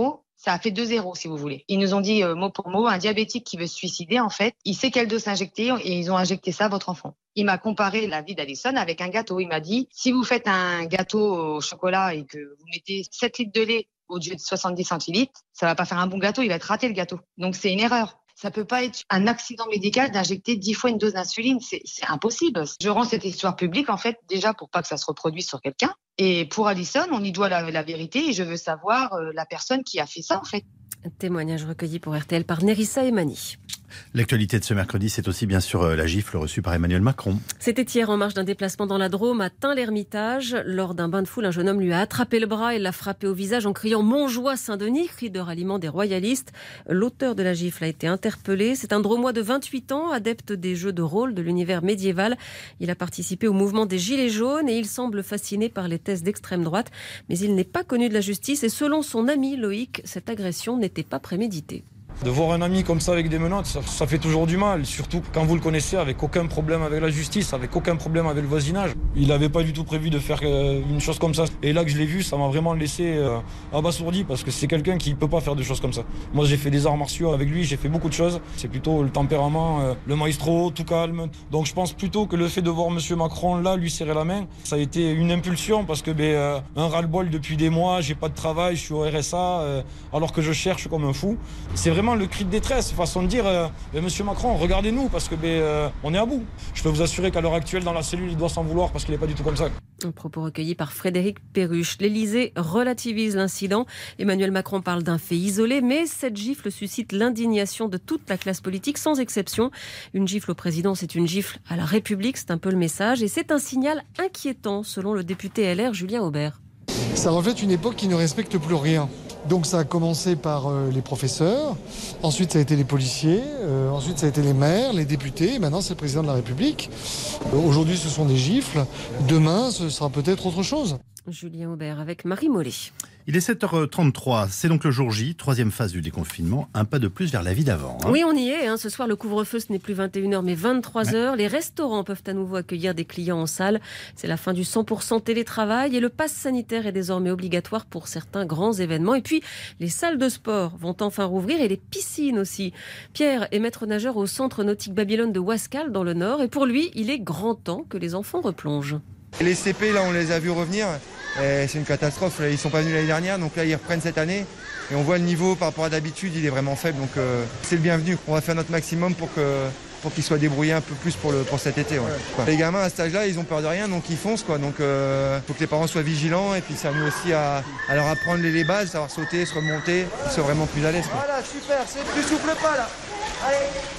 ça a fait deux zéro si vous voulez. Ils nous ont dit euh, mot pour mot, un diabétique qui veut se suicider, en fait, il sait quelle dose injecter et ils ont injecté ça à votre enfant. Il m'a comparé la vie d'Alison avec un gâteau. Il m'a dit, si vous faites un gâteau au chocolat et que vous mettez sept litres de lait au lieu de soixante-dix centilitres, ça va pas faire un bon gâteau, il va être raté le gâteau. Donc c'est une erreur. Ça peut pas être un accident médical d'injecter dix fois une dose d'insuline, c'est, c'est impossible. Je rends cette histoire publique, en fait, déjà pour pas que ça se reproduise sur quelqu'un. Et pour Alison, on y doit la, la vérité et je veux savoir euh, la personne qui a fait ça, en fait. Un témoignage recueilli pour R T L par Nerissa Emani. L'actualité de ce mercredi, c'est aussi bien sûr la gifle reçue par Emmanuel Macron. C'était hier en marge d'un déplacement dans la Drôme à Tain-l'Hermitage. Lors d'un bain de foule, un jeune homme lui a attrapé le bras et l'a frappé au visage en criant « Montjoie Saint-Denis », cri de ralliement des royalistes. L'auteur de la gifle a été interpellé. C'est un Drômois de vingt-huit ans, adepte des jeux de rôle de l'univers médiéval. Il a participé au mouvement des Gilets jaunes et il semble fasciné par les thèses d'extrême droite. Mais il n'est pas connu de la justice et selon son ami Loïc, cette agression n'était pas préméditée. De voir un ami comme ça avec des menottes, ça, ça fait toujours du mal, surtout quand vous le connaissez avec aucun problème avec la justice, avec aucun problème avec le voisinage. Il n'avait pas du tout prévu de faire euh, une chose comme ça. Et là que je l'ai vu, ça m'a vraiment laissé euh, abasourdi parce que c'est quelqu'un qui ne peut pas faire des choses comme ça. Moi j'ai fait des arts martiaux avec lui, j'ai fait beaucoup de choses. C'est plutôt le tempérament, euh, le maestro, tout calme. Donc je pense plutôt que le fait de voir monsieur Macron là, lui serrer la main, ça a été une impulsion parce que ben, euh, un ras-le-bol depuis des mois, j'ai pas de travail, je suis au R S A, euh, alors que je cherche comme un fou. C'est vraiment le cri de détresse, façon de dire euh, ben, monsieur Macron, regardez-nous parce que ben, euh, on est à bout. Je peux vous assurer qu'à l'heure actuelle dans la cellule il doit s'en vouloir parce qu'il n'est pas du tout comme ça. Un propos recueilli par Frédéric Perruche. L'Élysée relativise l'incident. Emmanuel Macron parle d'un fait isolé, mais cette gifle suscite l'indignation de toute la classe politique sans exception. Une gifle au président, c'est une gifle à la République, c'est un peu le message et c'est un signal inquiétant selon le député L R Julien Aubert. Ça reflète une époque qui ne respecte plus rien. Donc ça a commencé par euh, les professeurs, ensuite ça a été les policiers, euh, ensuite ça a été les maires, les députés, et maintenant c'est le président de la République. Euh, aujourd'hui ce sont des gifles, demain ce sera peut-être autre chose. Julien Aubert avec Marie Mollet. Il est sept heures trente-trois, c'est donc le jour J, troisième phase du déconfinement, un pas de plus vers la vie d'avant. Hein. Oui, on y est. Hein. Ce soir, le couvre-feu, ce n'est plus vingt et une heures, mais vingt-trois heures. Ouais. Les restaurants peuvent à nouveau accueillir des clients en salle. C'est la fin du cent pour cent télétravail et le pass sanitaire est désormais obligatoire pour certains grands événements. Et puis, les salles de sport vont enfin rouvrir et les piscines aussi. Pierre est maître nageur au centre nautique Babylone de Wascal, dans le Nord. Et pour lui, il est grand temps que les enfants replongent. Les C P, là, on les a vus revenir. Et c'est une catastrophe. Ils ne sont pas venus l'année dernière, donc là, ils reprennent cette année. Et on voit le niveau par rapport à d'habitude, il est vraiment faible. Donc euh, c'est le bienvenu. On va faire notre maximum pour, que, pour qu'ils soient débrouillés un peu plus pour, le, pour cet été. Ouais. Ouais. Les gamins à cet âge-là, ils ont peur de rien, donc ils foncent. Quoi. Donc il euh, faut que les parents soient vigilants. Et puis c'est à nous aussi à, à leur apprendre les, les bases, savoir sauter, se remonter, qu'ils soient vraiment plus à l'aise. Quoi. Voilà, super. C'est, tu souffles pas là. Allez.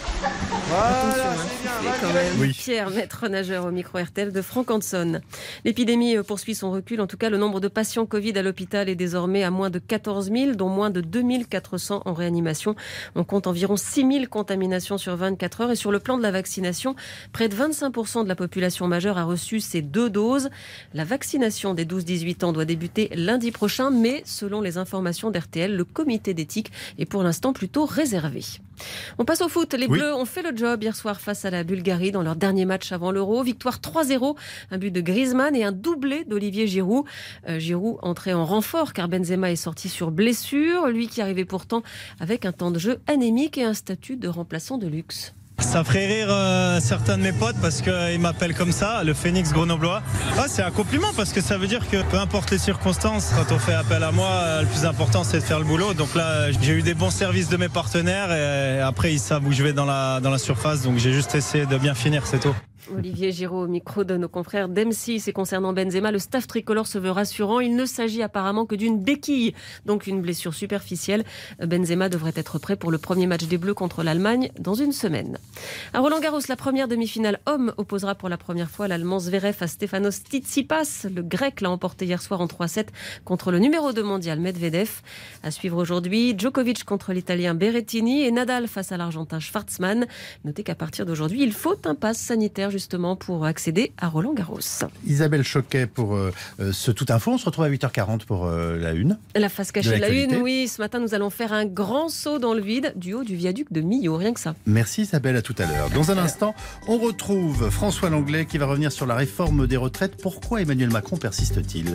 Voilà, c'est bien, oui. Pierre, maître nageur au micro R T L de Franck Hanson. L'épidémie poursuit son recul. En tout cas, le nombre de patients Covid à l'hôpital est désormais à moins de quatorze mille, dont moins de deux mille quatre cents en réanimation. On compte environ six mille contaminations sur vingt-quatre heures. Et sur le plan de la vaccination, près de vingt-cinq pour cent de la population majeure a reçu ces deux doses. La vaccination des douze dix-huit ans doit débuter lundi prochain, mais selon les informations d'R T L, le comité d'éthique est pour l'instant plutôt réservé. On passe au foot. Les oui. Bleus ont fait le job hier soir face à la Bulgarie dans leur dernier match avant l'Euro. Victoire trois zéro, un but de Griezmann et un doublé d'Olivier Giroud. Euh, Giroud entré en renfort car Benzema est sorti sur blessure. Lui qui arrivait pourtant avec un temps de jeu anémique et un statut de remplaçant de luxe. Ça ferait rire euh, certains de mes potes parce qu'ils m'appellent comme ça, le Phénix grenoblois. Ah, c'est un compliment parce que ça veut dire que peu importe les circonstances, quand on fait appel à moi, euh, le plus important c'est de faire le boulot. Donc là, j'ai eu des bons services de mes partenaires et après ils savent où je vais dans la, dans la surface. Donc j'ai juste essayé de bien finir, c'est tout. Olivier Giraud au micro de nos confrères d'M six. Et concernant Benzema, le staff tricolore se veut rassurant. Il ne s'agit apparemment que d'une béquille, donc une blessure superficielle. Benzema devrait être prêt pour le premier match des Bleus contre l'Allemagne dans une semaine. À Roland-Garros, la première demi-finale homme opposera pour la première fois l'Allemand Zverev à Stefanos Tsitsipas. Le Grec l'a emporté hier soir en trois sept contre le numéro deux mondial Medvedev. À suivre aujourd'hui, Djokovic contre l'Italien Berrettini et Nadal face à l'Argentin Schwartzmann. Notez qu'à partir d'aujourd'hui, il faut un pass sanitaire justement pour accéder à Roland-Garros. Isabelle Choquet pour euh, ce Tout Info. On se retrouve à huit heures quarante pour euh, la une. La face cachée de, de la une, oui. Ce matin, nous allons faire un grand saut dans le vide du haut du viaduc de Millau, rien que ça. Merci Isabelle, à tout à l'heure. Dans un instant, on retrouve François Langlais qui va revenir sur la réforme des retraites. Pourquoi Emmanuel Macron persiste-t-il ?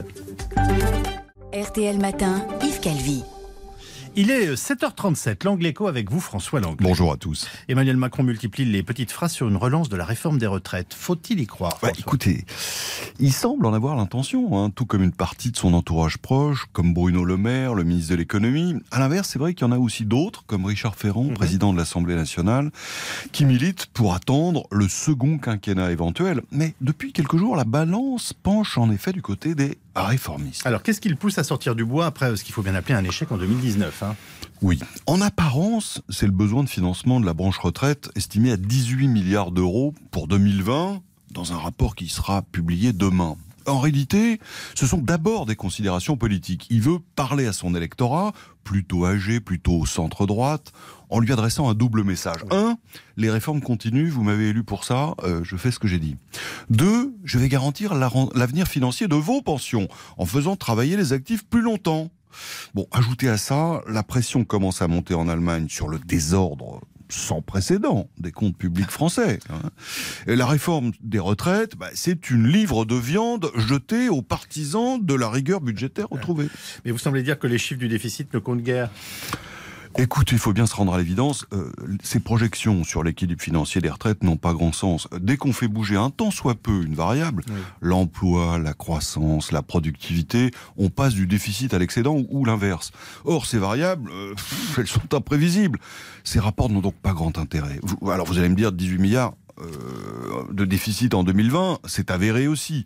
R T L Matin, Yves Calvi. Il est sept heures trente-sept, l'Angle Écho avec vous, François Langlais. Bonjour à tous. Emmanuel Macron multiplie les petites phrases sur une relance de la réforme des retraites. Faut-il y croire, bah, Écoutez, il semble en avoir l'intention, hein, tout comme une partie de son entourage proche, comme Bruno Le Maire, le ministre de l'économie. À l'inverse, c'est vrai qu'il y en a aussi d'autres, comme Richard Ferrand, mmh. président de l'Assemblée nationale, qui militent pour attendre le second quinquennat éventuel. Mais depuis quelques jours, la balance penche en effet du côté des réformistes. Alors, qu'est-ce qui le pousse à sortir du bois après ce qu'il faut bien appeler un échec en deux mille dix-neuf, hein ? Oui. En apparence, c'est le besoin de financement de la branche retraite estimé à dix-huit milliards d'euros pour deux mille vingt, dans un rapport qui sera publié demain. En réalité, ce sont d'abord des considérations politiques. Il veut parler à son électorat, plutôt âgé, plutôt au centre-droite, en lui adressant un double message. Un, les réformes continuent, vous m'avez élu pour ça, euh, je fais ce que j'ai dit. Deux, je vais garantir la, l'avenir financier de vos pensions, en faisant travailler les actifs plus longtemps. Bon, ajoutez à ça, la pression commence à monter en Allemagne sur le désordre sans précédent des comptes publics français. Et la réforme des retraites, bah, c'est une livre de viande jetée aux partisans de la rigueur budgétaire retrouvée. Mais vous semblez dire que les chiffres du déficit ne comptent guère. Écoute, il faut bien se rendre à l'évidence, euh, ces projections sur l'équilibre financier des retraites n'ont pas grand sens. Dès qu'on fait bouger un tant soit peu une variable, oui. l'emploi, la croissance, la productivité, on passe du déficit à l'excédent ou, ou l'inverse. Or, ces variables, euh, pff, elles sont imprévisibles. Ces rapports n'ont donc pas grand intérêt. Vous, alors vous allez me dire dix-huit milliards euh, de déficit en deux mille vingt, c'est avéré aussi.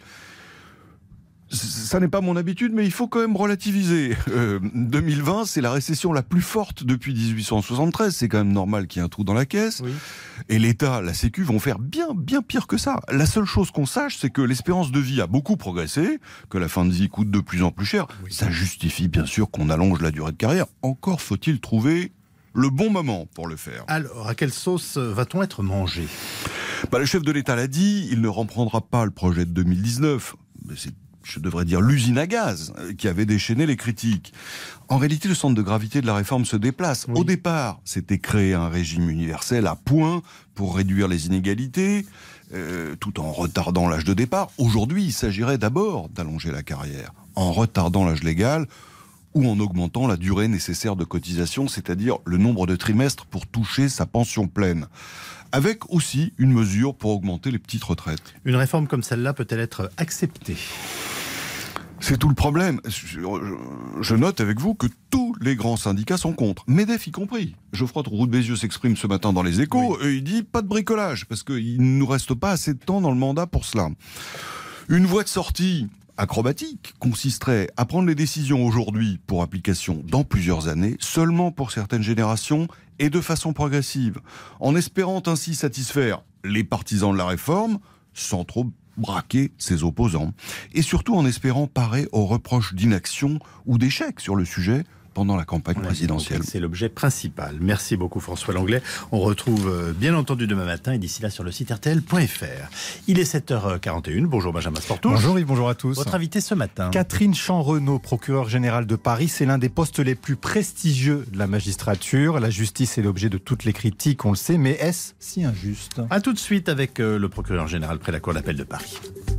Ça n'est pas mon habitude, mais il faut quand même relativiser. Euh, deux mille vingt, c'est la récession la plus forte depuis dix-huit cent soixante-treize. C'est quand même normal qu'il y ait un trou dans la caisse. Oui. Et l'État, la Sécu vont faire bien, bien pire que ça. La seule chose qu'on sache, c'est que l'espérance de vie a beaucoup progressé, que la fin de vie coûte de plus en plus cher. Oui. Ça justifie bien sûr qu'on allonge la durée de carrière. Encore faut-il trouver le bon moment pour le faire. Alors, à quelle sauce va-t-on être mangé ? Bah, le chef de l'État l'a dit, il ne reprendra pas le projet de deux mille dix-neuf. Mais c'est je devrais dire l'usine à gaz, qui avait déchaîné les critiques. En réalité, le centre de gravité de la réforme se déplace. Oui. Au départ, c'était créer un régime universel à points pour réduire les inégalités, euh, tout en retardant l'âge de départ. Aujourd'hui, il s'agirait d'abord d'allonger la carrière, en retardant l'âge légal ou en augmentant la durée nécessaire de cotisation, c'est-à-dire le nombre de trimestres pour toucher sa pension pleine. Avec aussi une mesure pour augmenter les petites retraites. Une réforme comme celle-là peut-elle être acceptée ? C'est tout le problème. Je note avec vous que tous les grands syndicats sont contre, MEDEF y compris. Geoffroy Roux de Bézieux s'exprime ce matin dans Les Échos, oui. et il dit pas de bricolage, parce qu'il ne nous reste pas assez de temps dans le mandat pour cela. Une voie de sortie acrobatique consisterait à prendre les décisions aujourd'hui pour application dans plusieurs années, seulement pour certaines générations et de façon progressive, en espérant ainsi satisfaire les partisans de la réforme sans trop braquer ses opposants, et surtout en espérant parer aux reproches d'inaction ou d'échec sur le sujet pendant la campagne ouais, présidentielle. C'est l'objet principal. Merci beaucoup François Langlais. On retrouve bien entendu demain matin et d'ici là sur le site R T L point F R. Il est sept heures quarante et une. Bonjour Benjamin Sportouche. Bonjour Yves, bonjour à tous. Votre invité ce matin. Catherine Champ-Renaud, procureure générale de Paris. C'est l'un des postes les plus prestigieux de la magistrature. La justice est l'objet de toutes les critiques, on le sait, mais est-ce si injuste ? A tout de suite avec euh, le procureur général près la Cour d'appel de Paris.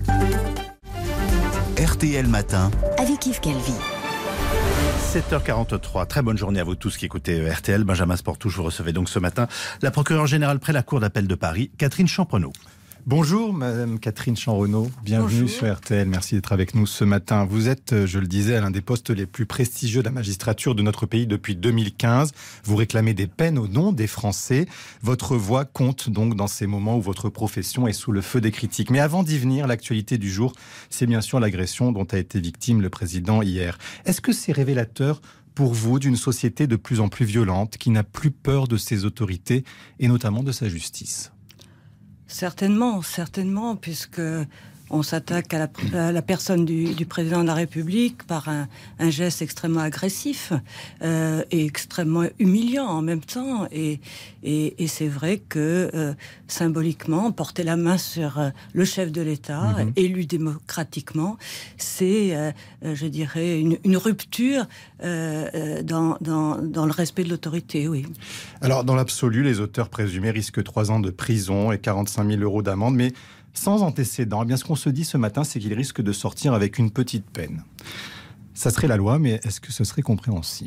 R T L Matin. Avec Yves Calvi. sept heures quarante-trois. Très bonne journée à vous tous qui écoutez R T L. Benjamin Sportouche, vous recevez donc ce matin la procureure générale près la Cour d'appel de Paris, Catherine Champ-Renaud. Bonjour Madame Catherine Champ-Renaud, bienvenue Bonjour. Sur R T L, merci d'être avec nous ce matin. Vous êtes, je le disais, à l'un des postes les plus prestigieux de la magistrature de notre pays depuis deux mille quinze. Vous réclamez des peines au nom des Français. Votre voix compte donc dans ces moments où votre profession est sous le feu des critiques. Mais avant d'y venir, l'actualité du jour, c'est bien sûr l'agression dont a été victime le président hier. Est-ce que c'est révélateur pour vous d'une société de plus en plus violente qui n'a plus peur de ses autorités et notamment de sa justice ? Certainement, certainement, puisque on s'attaque à la, à la personne du, du président de la République par un, un geste extrêmement agressif euh, et extrêmement humiliant en même temps. Et, et, et c'est vrai que euh, symboliquement, porter la main sur euh, le chef de l'État, mmh. élu démocratiquement, c'est, euh, je dirais, une, une rupture euh, dans, dans, dans le respect de l'autorité, oui. Alors, dans l'absolu, les auteurs présumés risquent trois ans de prison et quarante-cinq mille euros d'amende, mais sans antécédent, eh bien, ce qu'on se dit ce matin, c'est qu'ils risquent de sortir avec une petite peine. Ça serait la loi, mais est-ce que ce serait compréhensible ?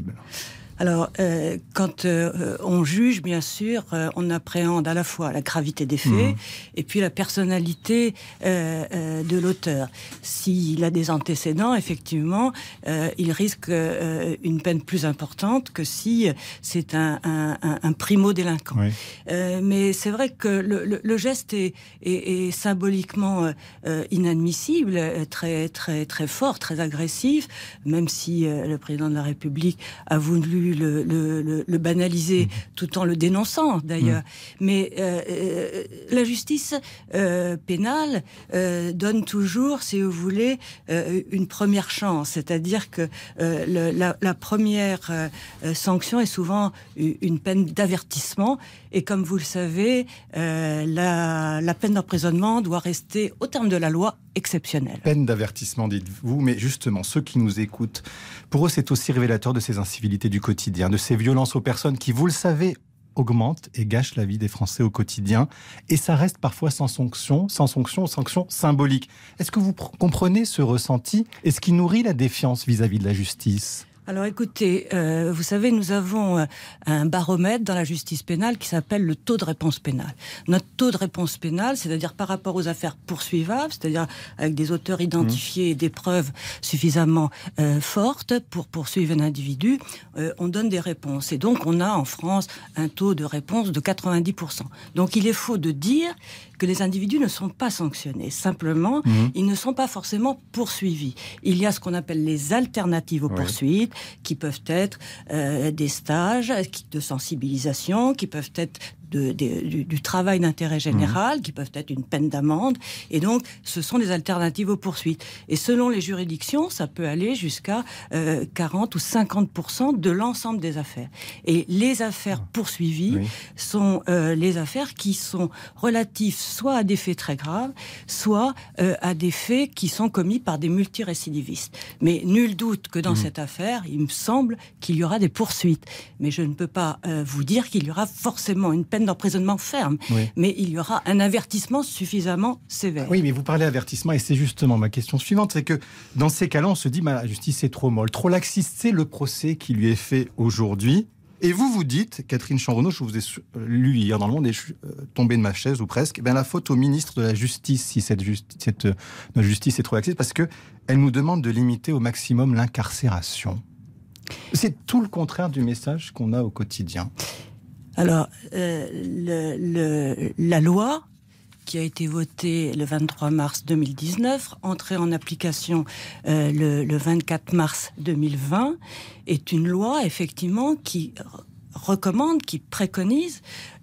Alors, euh, quand euh, on juge, bien sûr, euh, on appréhende à la fois la gravité des faits mmh. et puis la personnalité euh, euh, de l'auteur. S'il a des antécédents, effectivement, euh, il risque euh, une peine plus importante que si c'est un, un, un, un primo-délinquant. Oui. Euh, mais c'est vrai que le, le, le geste est, est, est symboliquement euh, inadmissible, très, très, très fort, très agressif, même si euh, le président de la République a voulu Le, le, le, le banaliser mmh. tout en le dénonçant d'ailleurs. Mmh. Mais euh, euh, la justice euh, pénale euh, donne toujours, si vous voulez, euh, une première chance. C'est-à-dire que euh, le, la, la première euh, sanction est souvent une peine d'avertissement. Et comme vous le savez, euh, la, la peine d'emprisonnement doit rester, au terme de la loi, exceptionnelle. Peine d'avertissement, dites-vous, mais justement, ceux qui nous écoutent, pour eux, c'est aussi révélateur de ces incivilités du quotidien, de ces violences aux personnes qui, vous le savez, augmentent et gâchent la vie des Français au quotidien. Et ça reste parfois sans sanction, sans sanction, sanction symbolique. Est-ce que vous comprenez ce ressenti et ce qui nourrit la défiance vis-à-vis de la justice ? Alors écoutez, euh, vous savez, nous avons euh, un baromètre dans la justice pénale qui s'appelle le taux de réponse pénale. Notre taux de réponse pénale, c'est-à-dire par rapport aux affaires poursuivables, c'est-à-dire avec des auteurs identifiés et des preuves suffisamment euh, fortes pour poursuivre un individu, euh, on donne des réponses. Et donc on a en France un taux de réponse de quatre-vingt-dix pour cent. Donc il est faux de dire que les individus ne sont pas sanctionnés. Simplement, mmh. ils ne sont pas forcément poursuivis. Il y a ce qu'on appelle les alternatives aux oui. poursuites, qui peuvent être euh, des stages de sensibilisation, qui peuvent être de, de, du, du travail d'intérêt général, mmh. qui peuvent être une peine d'amende. Et donc, ce sont des alternatives aux poursuites. Et selon les juridictions, ça peut aller jusqu'à euh, quarante ou cinquante pour cent de l'ensemble des affaires. Et les affaires poursuivies oui. sont euh, les affaires qui sont relatives soit à des faits très graves, soit euh, à des faits qui sont commis par des multirécidivistes. Mais nul doute que dans mmh. cette affaire, il me semble qu'il y aura des poursuites. Mais je ne peux pas euh, vous dire qu'il y aura forcément une peine d'emprisonnement ferme, oui. mais il y aura un avertissement suffisamment sévère. Oui, mais vous parlez avertissement, et c'est justement ma question suivante, c'est que dans ces cas-là, on se dit, bah, la justice est trop molle, trop laxiste, c'est le procès qui lui est fait aujourd'hui. Et vous vous dites, Catherine Chanrenaud, je vous ai lu hier dans Le Monde et je suis tombé de ma chaise ou presque, ben la faute au ministre de la Justice si cette, justi- cette notre justice est trop laxiste, parce que elle nous demande de limiter au maximum l'incarcération. C'est tout le contraire du message qu'on a au quotidien. Alors, euh, le, le, la loi qui a été votée le vingt-trois mars deux mille dix-neuf, entrée en application euh, le, le vingt-quatre mars deux mille vingt, est une loi, effectivement, qui recommande, qui préconise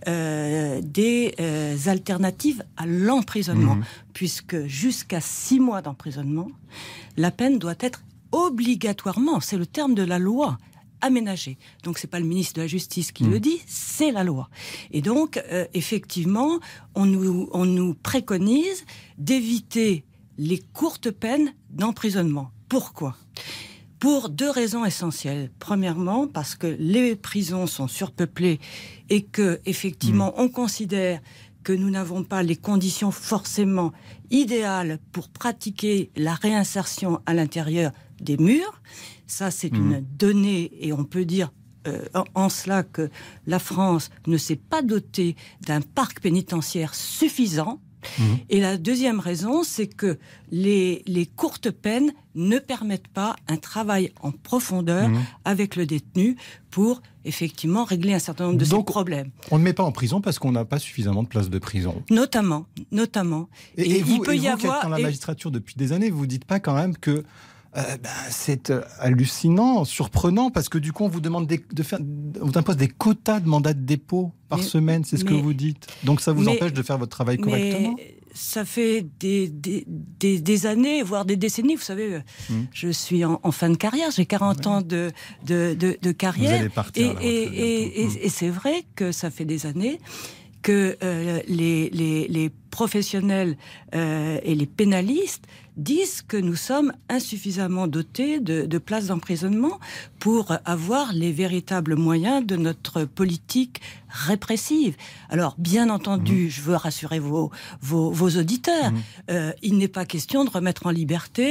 euh, des euh, alternatives à l'emprisonnement, mmh. puisque jusqu'à six mois d'emprisonnement, la peine doit être obligatoirement, c'est le terme de la loi, aménagé. Donc c'est pas le ministre de la Justice qui mmh. le dit, c'est la loi. Et donc euh, effectivement, on nous on nous préconise d'éviter les courtes peines d'emprisonnement. Pourquoi ? Pour deux raisons essentielles. Premièrement, parce que les prisons sont surpeuplées et que effectivement mmh. on considère que nous n'avons pas les conditions forcément idéales pour pratiquer la réinsertion à l'intérieur des murs. Ça, c'est mmh. une donnée, et on peut dire euh, en, en cela que la France ne s'est pas dotée d'un parc pénitentiaire suffisant. Mmh. Et la deuxième raison, c'est que les, les courtes peines ne permettent pas un travail en profondeur mmh. avec le détenu pour effectivement régler un certain nombre de Donc, ses problèmes. On ne met pas en prison parce qu'on n'a pas suffisamment de places de prison. Notamment, notamment. Et, et, et vous, il peut et y vous avoir, qui êtes dans la et... magistrature depuis des années, vous ne dites pas quand même que Euh, ben, c'est euh, hallucinant, surprenant, parce que du coup, on vous demande des, de faire, on vous impose des quotas de mandat de dépôt par mais, semaine, c'est ce mais, que vous dites. Donc ça vous mais, empêche de faire votre travail correctement ? Ça fait des, des, des, des années, voire des décennies. Vous savez, mmh. je suis en, en fin de carrière, j'ai quarante ouais. ans de, de, de, de carrière. Vous allez partir. Et, et, et, et, mmh. et c'est vrai que ça fait des années que euh, les, les, les professionnels euh, et les pénalistes disent que nous sommes insuffisamment dotés de, de places d'emprisonnement pour avoir les véritables moyens de notre politique répressive. Alors, bien entendu, mmh. je veux rassurer vos, vos, vos auditeurs, mmh. euh, il n'est pas question de remettre en liberté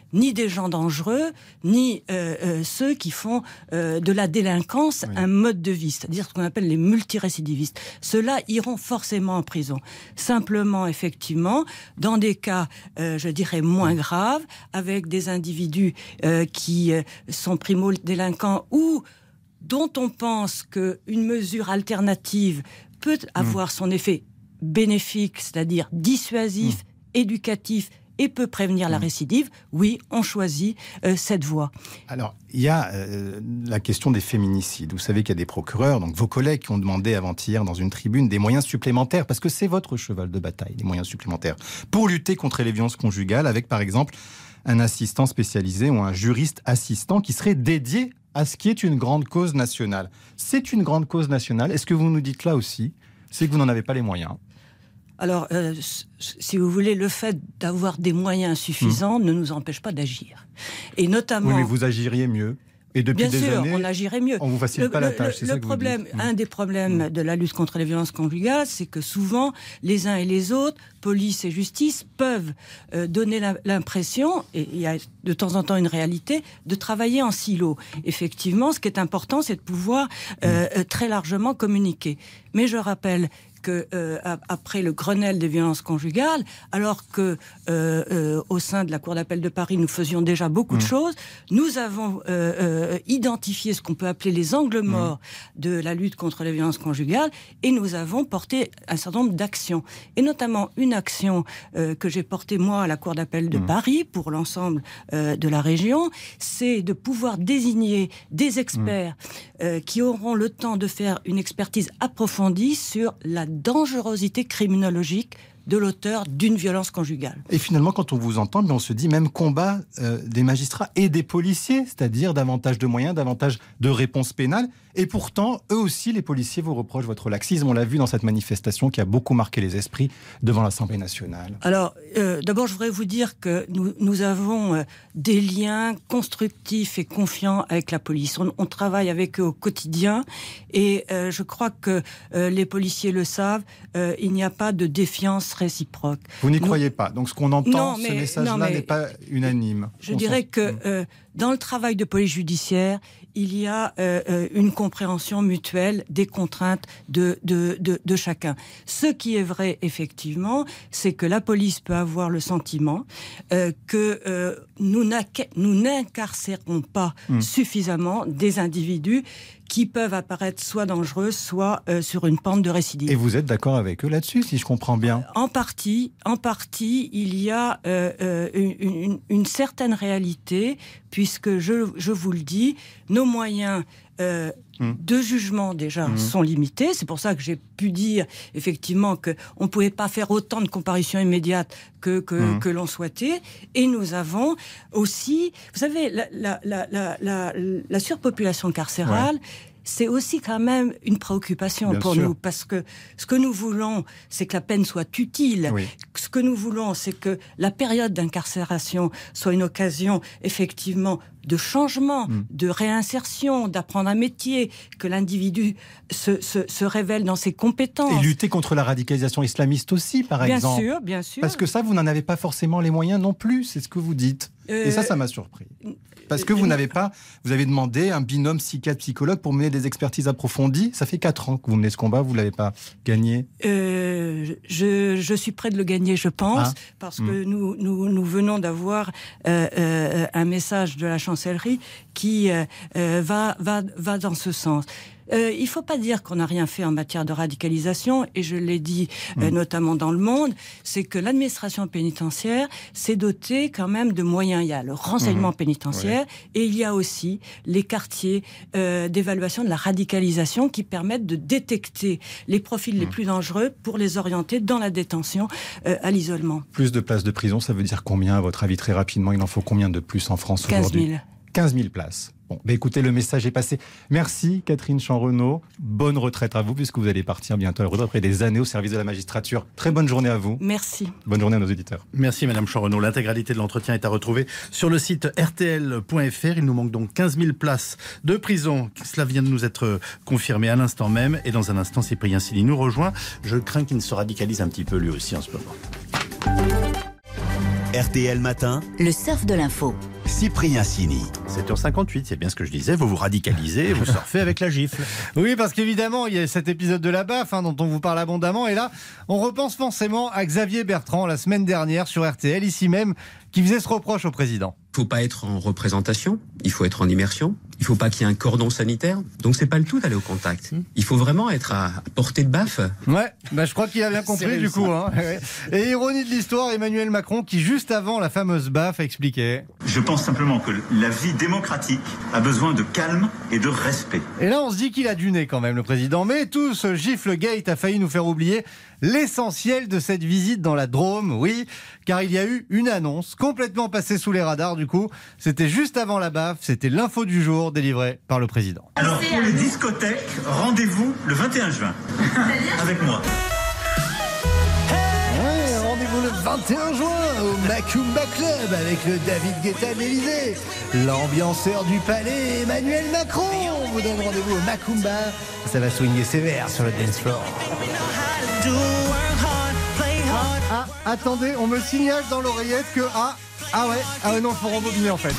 ni des gens dangereux, ni euh, euh, ceux qui font euh, de la délinquance oui. un mode de vie, c'est-à-dire ce qu'on appelle les multirécidivistes. Ceux-là iront forcément en prison. Simplement, effectivement, dans des cas, euh, je dirais, moins graves, avec des individus euh, qui euh, sont primo-délinquants ou dont on pense qu'une mesure alternative peut avoir mmh. son effet bénéfique, c'est-à-dire dissuasif, mmh. éducatif, et peut prévenir mmh. la récidive, oui, on choisit euh, cette voie. Alors, il y a euh, la question des féminicides. Vous savez qu'il y a des procureurs, donc vos collègues qui ont demandé avant-hier dans une tribune des moyens supplémentaires, parce que c'est votre cheval de bataille, les moyens supplémentaires, pour lutter contre les violences conjugales, avec par exemple un assistant spécialisé ou un juriste assistant qui serait dédié à ce qui est une grande cause nationale. C'est une grande cause nationale. Est-ce que vous nous dites là aussi, c'est que vous n'en avez pas les moyens ? Alors, euh, si vous voulez, le fait d'avoir des moyens suffisants mmh. ne nous empêche pas d'agir. Et notamment... Oui, mais vous agiriez mieux. Et depuis Bien des sûr, années, on agirait mieux. On vous facilite le, pas la le, tâche, c'est le ça que problème, vous dites. Un des problèmes mmh. de la lutte contre les violences conjugales, c'est que souvent, les uns et les autres, police et justice, peuvent euh, donner la, l'impression, et il y a de temps en temps une réalité, de travailler en silo. Effectivement, ce qui est important, c'est de pouvoir euh, mmh. très largement communiquer. Mais je rappelle que euh, après le Grenelle des violences conjugales, alors que euh, euh, au sein de la Cour d'appel de Paris, nous faisions déjà beaucoup mmh. de choses, nous avons euh, euh, identifié ce qu'on peut appeler les angles morts mmh. de la lutte contre les violences conjugales, et nous avons porté un certain nombre d'actions, et notamment une action euh, que j'ai portée moi à la Cour d'appel de mmh. Paris pour l'ensemble euh, de la région, c'est de pouvoir désigner des experts mmh. euh, qui auront le temps de faire une expertise approfondie sur la dangerosité criminologique de l'auteur d'une violence conjugale. Et finalement, quand on vous entend, on se dit même combat euh, des magistrats et des policiers, c'est-à-dire davantage de moyens, davantage de réponses pénales. Et pourtant, eux aussi, les policiers vous reprochent votre laxisme. On l'a vu dans cette manifestation qui a beaucoup marqué les esprits devant l'Assemblée nationale. Alors, euh, d'abord, je voudrais vous dire que nous, nous avons euh, des liens constructifs et confiants avec la police. On, on travaille avec eux au quotidien et euh, je crois que euh, les policiers le savent, euh, il n'y a pas de défiance réciproque. Vous n'y nous... croyez pas. Donc, ce qu'on entend, non, mais, ce message-là non, mais, n'est pas unanime. Je dirais que euh, dans le travail de police judiciaire, il y a euh, une compréhension mutuelle des contraintes de, de, de, de chacun. Ce qui est vrai, effectivement, c'est que la police peut avoir le sentiment euh, que euh, nous, nous n'incarcérons pas mmh. suffisamment des individus qui peuvent apparaître soit dangereux, soit euh, sur une pente de récidive. Et vous êtes d'accord avec eux là-dessus, si je comprends bien ? En partie, en partie, il y a euh, euh, une, une, une certaine réalité, puisque je, je vous le dis, nos moyens euh, mmh. de jugement déjà mmh. sont limités. C'est pour ça que j'ai pu dire effectivement qu'on ne pouvait pas faire autant de comparutions immédiates que, que, mmh. que l'on souhaitait. Et nous avons aussi, vous savez, la, la, la, la, la, la surpopulation carcérale, ouais. c'est aussi quand même une préoccupation Bien pour sûr. nous, parce que ce que nous voulons, c'est que la peine soit utile. Oui. Ce que nous voulons, c'est que la période d'incarcération soit une occasion, effectivement, de changement, mmh. de réinsertion, d'apprendre un métier, que l'individu se, se, se révèle dans ses compétences. Et lutter contre la radicalisation islamiste aussi, par bien exemple. Bien sûr, bien sûr. Parce que ça, vous n'en avez pas forcément les moyens non plus, c'est ce que vous dites. Euh... Et ça, ça m'a surpris. Parce que vous n'avez pas, vous avez demandé un binôme psychiatre-psychologue pour mener des expertises approfondies. Ça fait quatre ans que vous menez ce combat, vous ne l'avez pas gagné. Euh, je, je suis près de le gagner, je pense, ah. parce mmh. que nous, nous, nous venons d'avoir euh, euh, un message de la chancellerie qui euh, va, va, va dans ce sens. Euh, il ne faut pas dire qu'on n'a rien fait en matière de radicalisation, et je l'ai dit mmh. euh, notamment dans Le Monde, c'est que l'administration pénitentiaire s'est dotée quand même de moyens. Il y a le renseignement mmh. pénitentiaire, oui. et il y a aussi les quartiers euh, d'évaluation de la radicalisation qui permettent de détecter les profils mmh. les plus dangereux pour les orienter dans la détention euh, à l'isolement. Plus de places de prison, ça veut dire combien, à votre avis, très rapidement ? Il en faut combien de plus en France aujourd'hui ? quinze mille. quinze mille places. Bon, bah écoutez, le message est passé. Merci Catherine Chanrenaud. Bonne retraite à vous, puisque vous allez partir bientôt à la retraite après des années au service de la magistrature. Très bonne journée à vous. Merci. Bonne journée à nos auditeurs. Merci Madame Chanrenaud. L'intégralité de l'entretien est à retrouver sur le site R T L point F R. Il nous manque donc quinze mille places de prison. Cela vient de nous être confirmé à l'instant même. Et dans un instant, Cyprien Sini nous rejoint. Je crains qu'il ne se radicalise un petit peu lui aussi en ce moment. R T L Matin, le surf de l'info. Cyprien Sini. sept heures cinquante-huit, c'est bien ce que je disais, vous vous radicalisez, vous surfez avec la gifle. Oui, parce qu'évidemment, il y a cet épisode de la B A F hein, dont on vous parle abondamment, et là, on repense forcément à Xavier Bertrand la semaine dernière sur R T L, ici même, qui faisait ce reproche au président. Il ne faut pas être en représentation, il faut être en immersion, il ne faut pas qu'il y ait un cordon sanitaire, donc c'est pas le tout d'aller au contact. Il faut vraiment être à portée de baffe. Ouais, bah je crois qu'il a bien compris du coup. Hein. Et ironie de l'histoire, Emmanuel Macron qui juste avant la fameuse B A F expliquait. Je pense simplement que la vie démocratique a besoin de calme et de respect. Et là on se dit qu'il a du nez quand même le président, mais tout ce gifle gate a failli nous faire oublier l'essentiel de cette visite dans la Drôme, oui, car il y a eu une annonce complètement passée sous les radars du coup, c'était juste avant la B A F, c'était l'info du jour délivrée par le président. Alors pour les discothèques, rendez-vous le vingt et un juin, avec moi. Ouais, rendez-vous le vingt et un juin au Macumba Club avec le David Guetta de l'Élysée, l'ambianceur du palais Emmanuel Macron. On vous donne rendez-vous au Macumba, ça va swinguer sévère sur le dance floor. Ah, ah, attendez, on me signale dans l'oreillette que ah, ah ouais, ah ouais non, faut rembobiner en fait.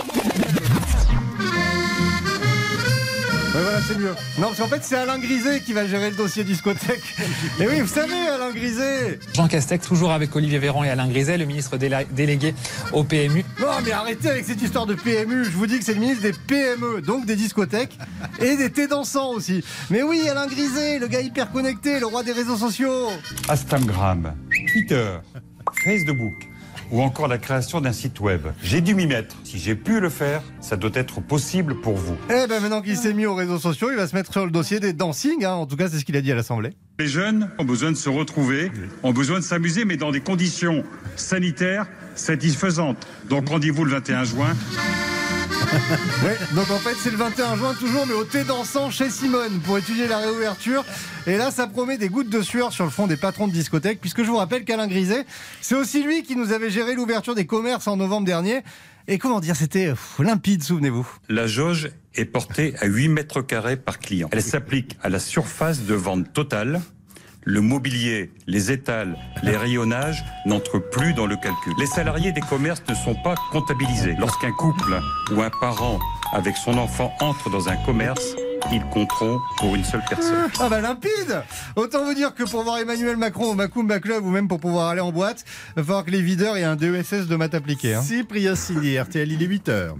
Ouais, voilà, c'est mieux. Non, parce qu'en fait, c'est Alain Griset qui va gérer le dossier discothèque. Et oui, vous savez, Alain Griset. Jean Castex, toujours avec Olivier Véran et Alain Griset, le ministre déla- délégué au P M U. Non, mais arrêtez avec cette histoire de P M U. Je vous dis que c'est le ministre des P M E, donc des discothèques et des thés dansants aussi. Mais oui, Alain Griset, le gars hyper connecté, le roi des réseaux sociaux. Instagram, Twitter, Facebook, ou encore la création d'un site web. J'ai dû m'y mettre. Si j'ai pu le faire, ça doit être possible pour vous. Eh ben maintenant qu'il s'est mis aux réseaux sociaux, il va se mettre sur le dossier des dancing. Hein. En tout cas, c'est ce qu'il a dit à l'Assemblée. Les jeunes ont besoin de se retrouver, ont besoin de s'amuser, mais dans des conditions sanitaires satisfaisantes. Donc rendez-vous le vingt et un juin. Ouais, donc en fait c'est le vingt et un juin toujours, mais au thé dansant chez Simone pour étudier la réouverture. Et là ça promet des gouttes de sueur sur le front des patrons de discothèques, puisque je vous rappelle qu'Alain Griset, c'est aussi lui qui nous avait géré l'ouverture des commerces en novembre dernier. Et comment dire, c'était pff, limpide, souvenez-vous. La jauge est portée à huit mètres carrés par client. Elle s'applique à la surface de vente totale. Le mobilier, les étals, les rayonnages n'entrent plus dans le calcul. Les salariés des commerces ne sont pas comptabilisés. Lorsqu'un couple ou un parent avec son enfant entre dans un commerce, ils compteront pour une seule personne. Ah bah limpide. Autant vous dire que pour voir Emmanuel Macron au Macumba Club ou même pour pouvoir aller en boîte, il va falloir que les videurs aient un D E S S de maths appliqué. Hein. Cyprien Sini, R T L, il est huit heures.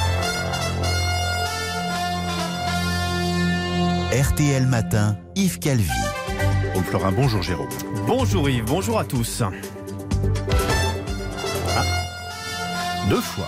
R T L Matin, Yves Calvi. Paul Florin, bonjour Jérôme. Bonjour Yves, bonjour à tous. Ah, deux fois.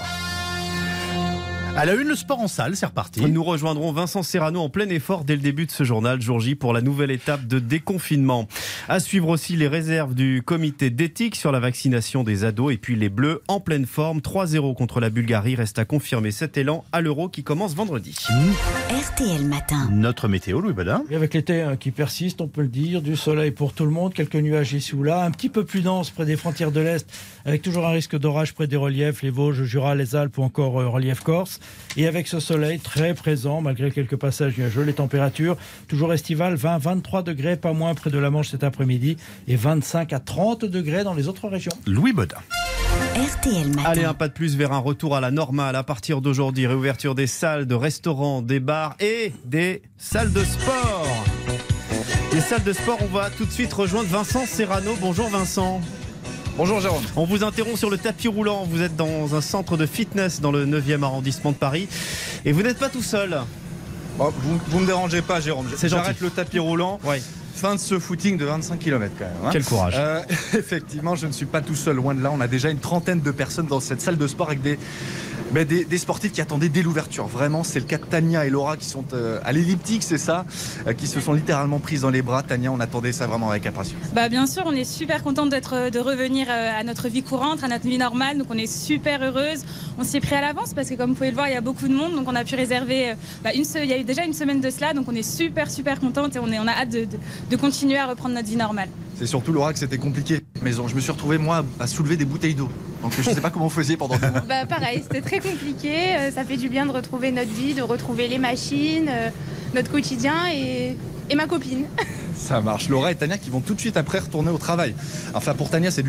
À la une, le sport en salle, c'est reparti. Nous rejoindrons Vincent Serrano en plein effort dès le début de ce journal, jour J, pour la nouvelle étape de déconfinement. À suivre aussi les réserves du comité d'éthique sur la vaccination des ados. Et puis les Bleus en pleine forme, trois zéro contre la Bulgarie. Reste à confirmer cet élan à l'Euro qui commence vendredi. R T L Matin. Notre météo, Louis Baudin. Et avec l'été hein, qui persiste, on peut le dire, du soleil pour tout le monde, quelques nuages ici ou là, un petit peu plus dense près des frontières de l'Est, avec toujours un risque d'orage près des reliefs, les Vosges, Jura, les Alpes ou encore euh, relief Corse. Et avec ce soleil très présent, malgré quelques passages nuageux, les températures toujours estivales, vingt à vingt-trois degrés, pas moins près de la Manche cet après-midi, et vingt-cinq à trente degrés dans les autres régions. Louis Baudin. R T L Matin. Allez, un pas de plus vers un retour à la normale à partir d'aujourd'hui. Réouverture des salles, de restaurants, des bars et des salles de sport. Les salles de sport, on va tout de suite rejoindre Vincent Serrano. Bonjour Vincent. Bonjour Jérôme. On vous interrompt sur le tapis roulant. Vous êtes dans un centre de fitness dans le neuvième arrondissement de Paris. Et vous n'êtes pas tout seul. Oh, vous, vous me dérangez pas Jérôme. C'est gentil. J'arrête le tapis roulant. Ouais. Fin de ce footing de vingt-cinq kilomètres quand même. Hein. Quel courage. Euh, effectivement, je ne suis pas tout seul, loin de là. On a déjà une trentaine de personnes dans cette salle de sport avec des, ben des, des sportifs qui attendaient dès l'ouverture. Vraiment, c'est le cas de Tania et Laura qui sont euh, à l'elliptique, c'est ça, euh, qui se sont littéralement prises dans les bras. Tania, on attendait ça vraiment avec impatience. Bah bien sûr, on est super contente d'être, de revenir à notre vie courante, à notre vie normale. Donc on est super heureuse. On s'y est pris à l'avance parce que comme vous pouvez le voir, il y a beaucoup de monde. Donc on a pu réserver. Bah, une, il y a eu déjà une semaine de cela. Donc on est super super contente et on, est, on a hâte de, de, de continuer à reprendre notre vie normale. C'est surtout Laura que c'était compliqué. Maison, je me suis retrouvé moi à soulever des bouteilles d'eau. Donc je ne sais pas comment vous faisiez pendant deux mois. Bah pareil, c'était très compliqué. Ça fait du bien de retrouver notre vie, de retrouver les machines, notre quotidien et, et ma copine. Ça marche. Laura et Tania qui vont tout de suite après retourner au travail. Enfin pour Tania c'est du télétravail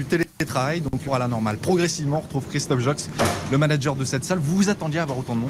travail, donc il y aura la normale. Progressivement, on retrouve Christophe Jox, le manager de cette salle. Vous vous attendiez à avoir autant de monde ?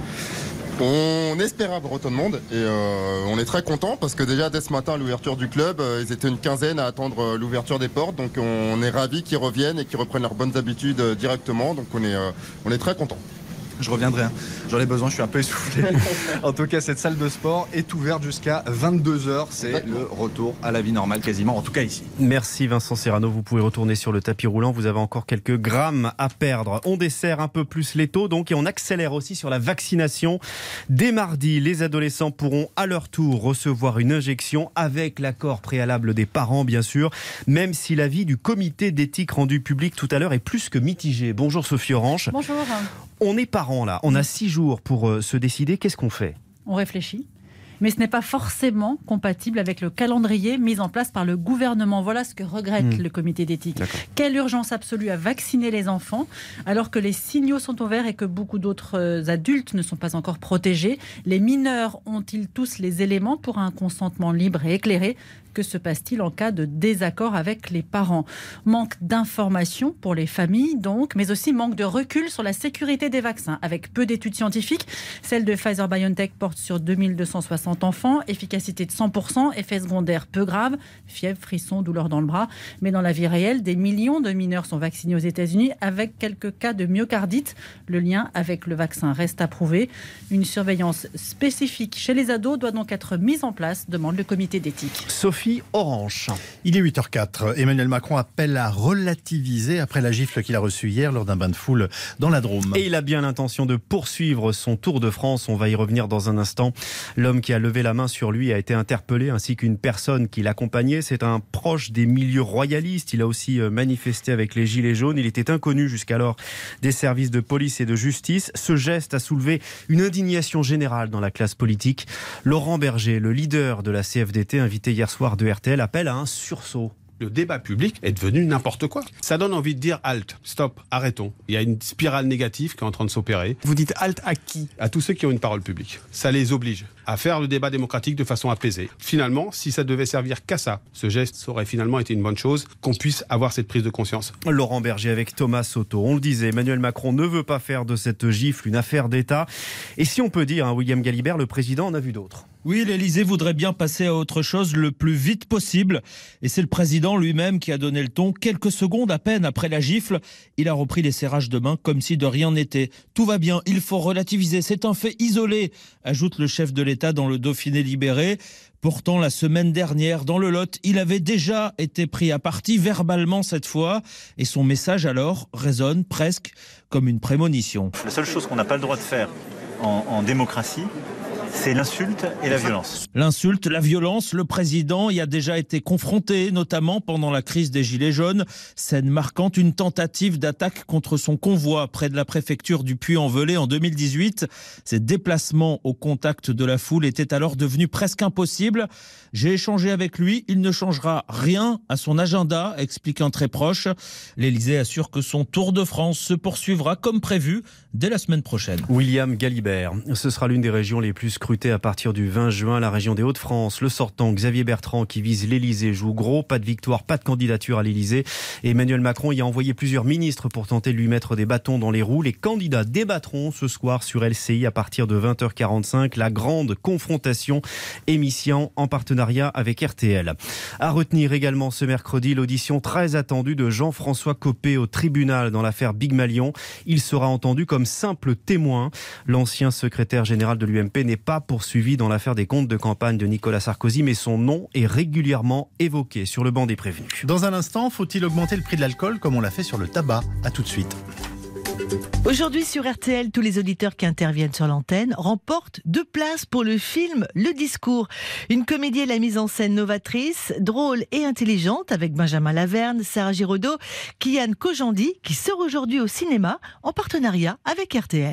On espère avoir autant de monde et euh, on est très content parce que déjà dès ce matin à l'ouverture du club, euh, ils étaient une quinzaine à attendre euh, l'ouverture des portes, donc on est ravis qu'ils reviennent et qu'ils reprennent leurs bonnes habitudes euh, directement, donc on est, euh, on est très content. Je reviendrai, hein. J'en ai besoin, je suis un peu essoufflé. En tout cas, cette salle de sport est ouverte jusqu'à vingt-deux heures. C'est le retour à la vie normale quasiment, en tout cas ici. Merci Vincent Serrano, vous pouvez retourner sur le tapis roulant, vous avez encore quelques grammes à perdre. On desserre un peu plus les taux donc et on accélère aussi sur la vaccination. Dès mardi, les adolescents pourront à leur tour recevoir une injection avec l'accord préalable des parents bien sûr, même si l'avis du comité d'éthique rendu public tout à l'heure est plus que mitigé. Bonjour Sophie Orange. Bonjour. On est parents là, on a six jours pour euh, se décider, qu'est-ce qu'on fait ? On réfléchit, mais ce n'est pas forcément compatible avec le calendrier mis en place par le gouvernement. Voilà ce que regrette mmh. le comité d'éthique. D'accord. Quelle urgence absolue à vacciner les enfants alors que les signaux sont au vert et que beaucoup d'autres adultes ne sont pas encore protégés. Les mineurs ont-ils tous les éléments pour un consentement libre et éclairé ? Que se passe-t-il en cas de désaccord avec les parents ? Manque d'informations pour les familles, donc, mais aussi manque de recul sur la sécurité des vaccins. Avec peu d'études scientifiques, celle de Pfizer-BioNTech porte sur deux mille deux cent soixante enfants, efficacité de cent pour cent, effets secondaires peu graves, fièvre, frissons, douleurs dans le bras. Mais dans la vie réelle, des millions de mineurs sont vaccinés aux États-Unis avec quelques cas de myocardite. Le lien avec le vaccin reste à prouver. Une surveillance spécifique chez les ados doit donc être mise en place, demande le comité d'éthique. Sophie Orange. Il est huit heures quatre. Emmanuel Macron appelle à relativiser après la gifle qu'il a reçue hier lors d'un bain de foule dans la Drôme. Et il a bien l'intention de poursuivre son Tour de France. On va y revenir dans un instant. L'homme qui a levé la main sur lui a été interpellé ainsi qu'une personne qui l'accompagnait. C'est un proche des milieux royalistes. Il a aussi manifesté avec les Gilets jaunes. Il était inconnu jusqu'alors des services de police et de justice. Ce geste a soulevé une indignation générale dans la classe politique. Laurent Berger, le leader de la C F D T, invité hier soir de R T L, appelle à un sursaut. Le débat public est devenu n'importe quoi. Ça donne envie de dire halte, stop, arrêtons. Il y a une spirale négative qui est en train de s'opérer. Vous dites halte à qui ? À tous ceux qui ont une parole publique. Ça les oblige à faire le débat démocratique de façon apaisée. Finalement, si ça devait servir qu'à ça, ce geste aurait finalement été une bonne chose, qu'on puisse avoir cette prise de conscience. Laurent Berger avec Thomas Soto. On le disait, Emmanuel Macron ne veut pas faire de cette gifle une affaire d'État. Et si on peut dire, hein, William Galibert, le président en a vu d'autres. Oui, l'Élysée voudrait bien passer à autre chose le plus vite possible. Et c'est le président lui-même qui a donné le ton. Quelques secondes à peine après la gifle, il a repris les serrages de main comme si de rien n'était. Tout va bien, il faut relativiser, c'est un fait isolé, ajoute le chef de l'État dans le Dauphiné libéré. Pourtant, la semaine dernière, dans le Lot, il avait déjà été pris à partie, verbalement cette fois. Et son message alors résonne presque comme une prémonition. La seule chose qu'on n'a pas le droit de faire en, en démocratie, c'est l'insulte et la violence. L'insulte, la violence, le président y a déjà été confronté, notamment pendant la crise des Gilets jaunes. Scène marquante, une tentative d'attaque contre son convoi près de la préfecture du Puy-en-Velay en deux mille dix-huit. Ses déplacements au contact de la foule étaient alors devenus presque impossibles. J'ai échangé avec lui, il ne changera rien à son agenda, explique un très proche. L'Élysée assure que son Tour de France se poursuivra comme prévu dès la semaine prochaine. William Galibert, ce sera l'une des régions les plus scrutées à partir du vingt juin, la région des Hauts-de-France. Le sortant Xavier Bertrand qui vise l'Élysée joue gros, pas de victoire, pas de candidature à l'Élysée. Et Emmanuel Macron y a envoyé plusieurs ministres pour tenter de lui mettre des bâtons dans les roues. Les candidats débattront ce soir sur L C I à partir de vingt heures quarante-cinq. La grande confrontation, émission en partenariat avec R T L. À retenir également ce mercredi l'audition très attendue de Jean-François Copé au tribunal dans l'affaire Big Malion. Il sera entendu comme simple témoin. L'ancien secrétaire général de l'U M P n'est pas poursuivi dans l'affaire des comptes de campagne de Nicolas Sarkozy, mais son nom est régulièrement évoqué sur le banc des prévenus. Dans un instant, faut-il augmenter le prix de l'alcool comme on l'a fait sur le tabac ? À tout de suite. Aujourd'hui sur R T L, tous les auditeurs qui interviennent sur l'antenne remportent deux places pour le film Le Discours. Une comédie à la mise en scène novatrice, drôle et intelligente avec Benjamin Laverne, Sarah Giraudot, Kian Kojandi qui sort aujourd'hui au cinéma en partenariat avec R T L.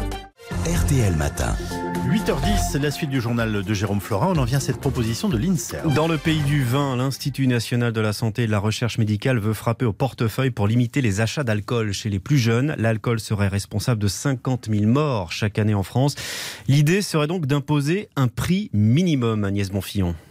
R T L Matin. huit heures dix, la suite du journal de Jérôme Florin. On en vient à cette proposition de l'INSERM. Dans le pays du vin, l'Institut national de la santé et de la recherche médicale veut frapper au portefeuille pour limiter les achats d'alcool chez les plus jeunes. L'alcool serait responsable de cinquante mille morts chaque année en France. L'idée serait donc d'imposer un prix minimum, Agnès Bonfillon.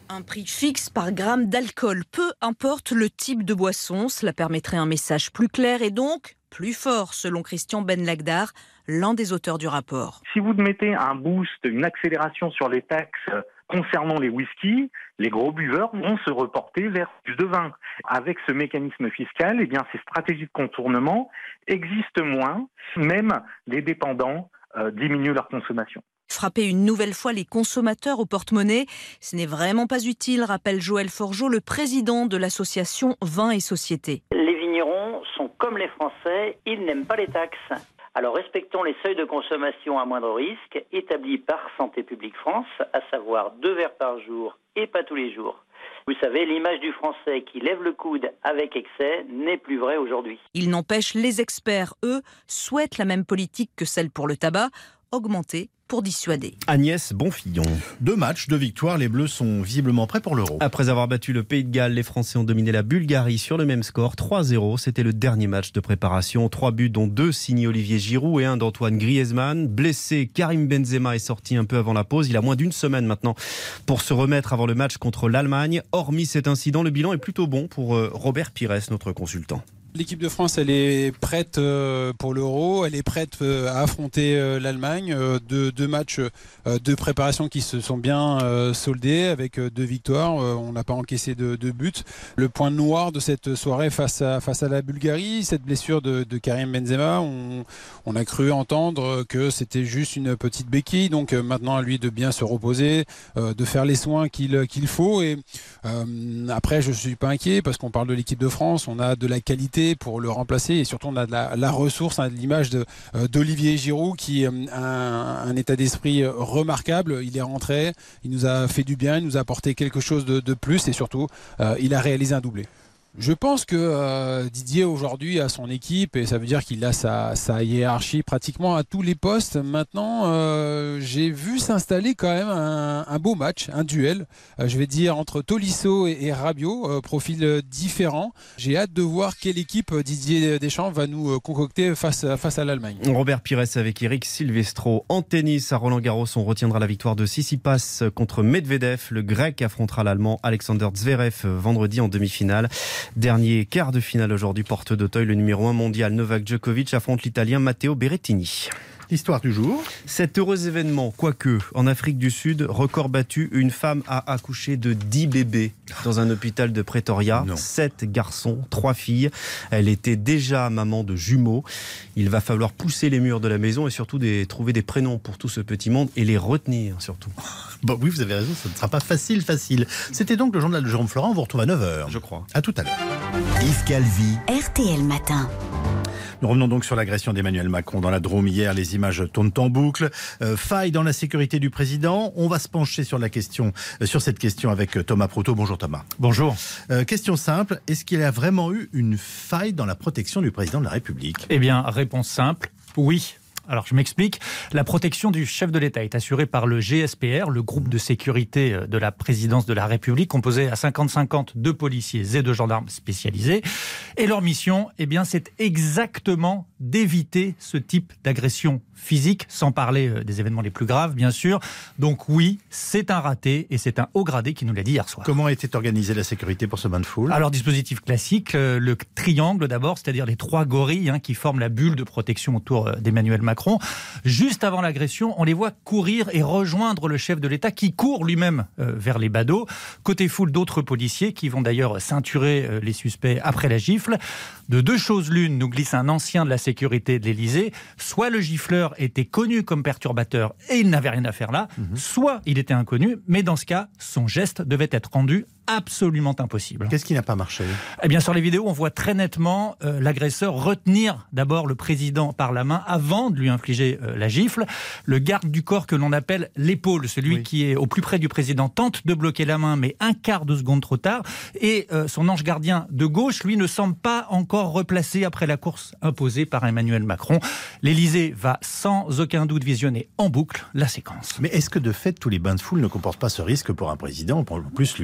Un prix fixe par gramme d'alcool, peu importe le type de boisson, cela permettrait un message plus clair et donc plus fort, selon Christian Ben-Lagdar, l'un des auteurs du rapport. Si vous mettez un boost, une accélération sur les taxes concernant les whisky, les gros buveurs vont se reporter vers plus de vin. Avec ce mécanisme fiscal, eh bien, ces stratégies de contournement existent moins, même les dépendants euh, diminuent leur consommation. Frapper une nouvelle fois les consommateurs au porte-monnaie, ce n'est vraiment pas utile, rappelle Joël Forgeot, le président de l'association Vin et Société. Les vignerons sont comme les Français, ils n'aiment pas les taxes. Alors respectons les seuils de consommation à moindre risque établis par Santé publique France, à savoir deux verres par jour et pas tous les jours. Vous savez, l'image du Français qui lève le coude avec excès n'est plus vraie aujourd'hui. Il n'empêche, les experts, eux, souhaitent la même politique que celle pour le tabac, augmenter pour dissuader. Agnès Bonfillon. Deux matchs, deux victoires, les Bleus sont visiblement prêts pour l'Euro. Après avoir battu le Pays de Galles, les Français ont dominé la Bulgarie sur le même score, trois zéro. C'était le dernier match de préparation. Trois buts dont deux signés Olivier Giroud et un d'Antoine Griezmann. Blessé, Karim Benzema est sorti un peu avant la pause. Il a moins d'une semaine maintenant pour se remettre avant le match contre l'Allemagne. Hormis cet incident, le bilan est plutôt bon pour Robert Pires, notre consultant. L'équipe de France, elle est prête pour l'Euro, elle est prête à affronter l'Allemagne. Deux, deux matchs de préparation qui se sont bien soldés avec deux victoires. On n'a pas encaissé de, de buts. Le point noir de cette soirée face à, face à la Bulgarie, cette blessure de, de Karim Benzema, on, on a cru entendre que c'était juste une petite béquille. Donc maintenant à lui de bien se reposer, de faire les soins qu'il qu'il faut. Et euh, après, je ne suis pas inquiet parce qu'on parle de l'équipe de France, on a de la qualité pour le remplacer et surtout on a de la, la ressource, hein, de l'image de, euh, d'Olivier Giroud qui euh, a un, un état d'esprit remarquable. Il est rentré, il nous a fait du bien, il nous a apporté quelque chose de, de plus et surtout euh, il a réalisé un doublé. Je pense que euh, Didier aujourd'hui a son équipe et ça veut dire qu'il a sa, sa hiérarchie pratiquement à tous les postes. Maintenant, euh, j'ai vu s'installer quand même un, un beau match, un duel, euh, je vais dire entre Tolisso et, et Rabiot, euh, profil différent. J'ai hâte de voir quelle équipe Didier Deschamps va nous concocter face, face à l'Allemagne. Robert Pires avec Eric Silvestro. En tennis, à Roland-Garros, on retiendra la victoire de Tsitsipas contre Medvedev. Le Grec affrontera l'Allemand Alexander Zverev vendredi en demi-finale. Dernier quart de finale aujourd'hui, porte d'Auteuil, le numéro un mondial Novak Djokovic affronte l'Italien Matteo Berrettini. L'histoire du jour. Cet heureux événement, quoique, en Afrique du Sud, record battu, une femme a accouché de dix bébés dans un hôpital de Pretoria. Non. sept garçons, trois filles. Elle était déjà maman de jumeaux. Il va falloir pousser les murs de la maison et surtout des, trouver des prénoms pour tout ce petit monde et les retenir surtout. Bon, oui, vous avez raison, ça ne sera pas facile, facile. C'était donc le journal de Jérôme Florent. On vous retrouve à neuf heures. Je crois. À tout à l'heure. Yves Calvi. R T L Matin. Nous revenons donc sur l'agression d'Emmanuel Macron dans la Drôme hier. Les images tournent en boucle. Euh, faille dans la sécurité du président. On va se pencher sur la question, euh, sur cette question avec Thomas Proutot. Bonjour Thomas. Bonjour. Euh, question simple. Est-ce qu'il y a vraiment eu une faille dans la protection du président de la République ? Eh bien, réponse simple, oui. Alors, je m'explique. La protection du chef de l'État est assurée par le G S P R, le groupe de sécurité de la présidence de la République, composé à cinquante cinquante de policiers et de gendarmes spécialisés. Et leur mission, eh bien, c'est exactement d'éviter ce type d'agression physique, sans parler des événements les plus graves, bien sûr. Donc oui, c'est un raté et c'est un haut gradé qui nous l'a dit hier soir. Comment était organisée la sécurité pour ce bain de foule ? Alors, dispositif classique, le triangle d'abord, c'est-à-dire les trois gorilles hein, qui forment la bulle de protection autour d'Emmanuel Macron. Juste avant l'agression, on les voit courir et rejoindre le chef de l'État qui court lui-même euh, vers les badauds. Côté foule, d'autres policiers qui vont d'ailleurs ceinturer euh, les suspects après la gifle. De deux choses l'une, nous glisse un ancien de la sécurité de l'Élysée. Soit le gifleur était connu comme perturbateur et il n'avait rien à faire là, mmh. soit il était inconnu, mais dans ce cas, son geste devait être rendu absolument impossible. Qu'est-ce qui n'a pas marché ? Eh bien, sur les vidéos, on voit très nettement euh, l'agresseur retenir d'abord le président par la main avant de lui infliger euh, la gifle. Le garde du corps que l'on appelle l'épaule, celui oui. qui est au plus près du président, tente de bloquer la main, mais un quart de seconde trop tard. Et euh, son ange gardien de gauche, lui, ne semble pas encore replacé après la course imposée par Emmanuel Macron. L'Élysée va sans aucun doute visionner en boucle la séquence. Mais est-ce que de fait, tous les bains de foule ne comportent pas ce risque pour un président ? En plus, lui, euh,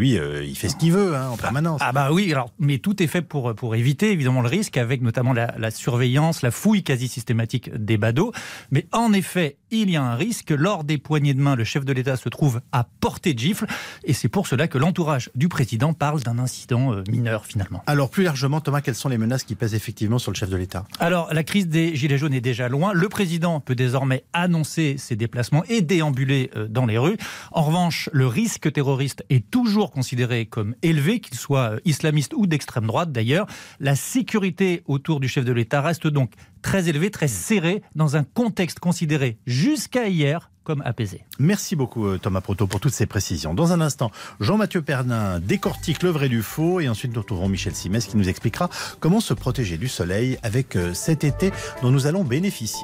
il fait ce qu'il veut hein, en permanence. Ah, ah bah oui, alors, mais tout est fait pour, pour éviter évidemment le risque, avec notamment la, la surveillance, la fouille quasi systématique des badauds. Mais en effet, il y a un risque. Lors des poignées de main, le chef de l'État se trouve à portée de gifle. Et c'est pour cela que l'entourage du président parle d'un incident euh, mineur finalement. Alors plus largement, Thomas, quelles sont les menaces qui pèsent effectivement sur le chef de l'État ? Alors la crise des Gilets jaunes est déjà loin. Le président peut désormais annoncer ses déplacements et déambuler euh, dans les rues. En revanche, le risque terroriste est toujours considéré comme élevé, qu'il soit euh, islamiste ou d'extrême droite d'ailleurs. La sécurité autour du chef de l'État reste donc très élevée, très serrée, dans un contexte considéré jusqu'à hier comme apaisé. Merci beaucoup Thomas Proto pour toutes ces précisions. Dans un instant, Jean-Mathieu Pernin décortique le vrai du faux et ensuite nous retrouverons Michel Simès qui nous expliquera comment se protéger du soleil avec cet été dont nous allons bénéficier.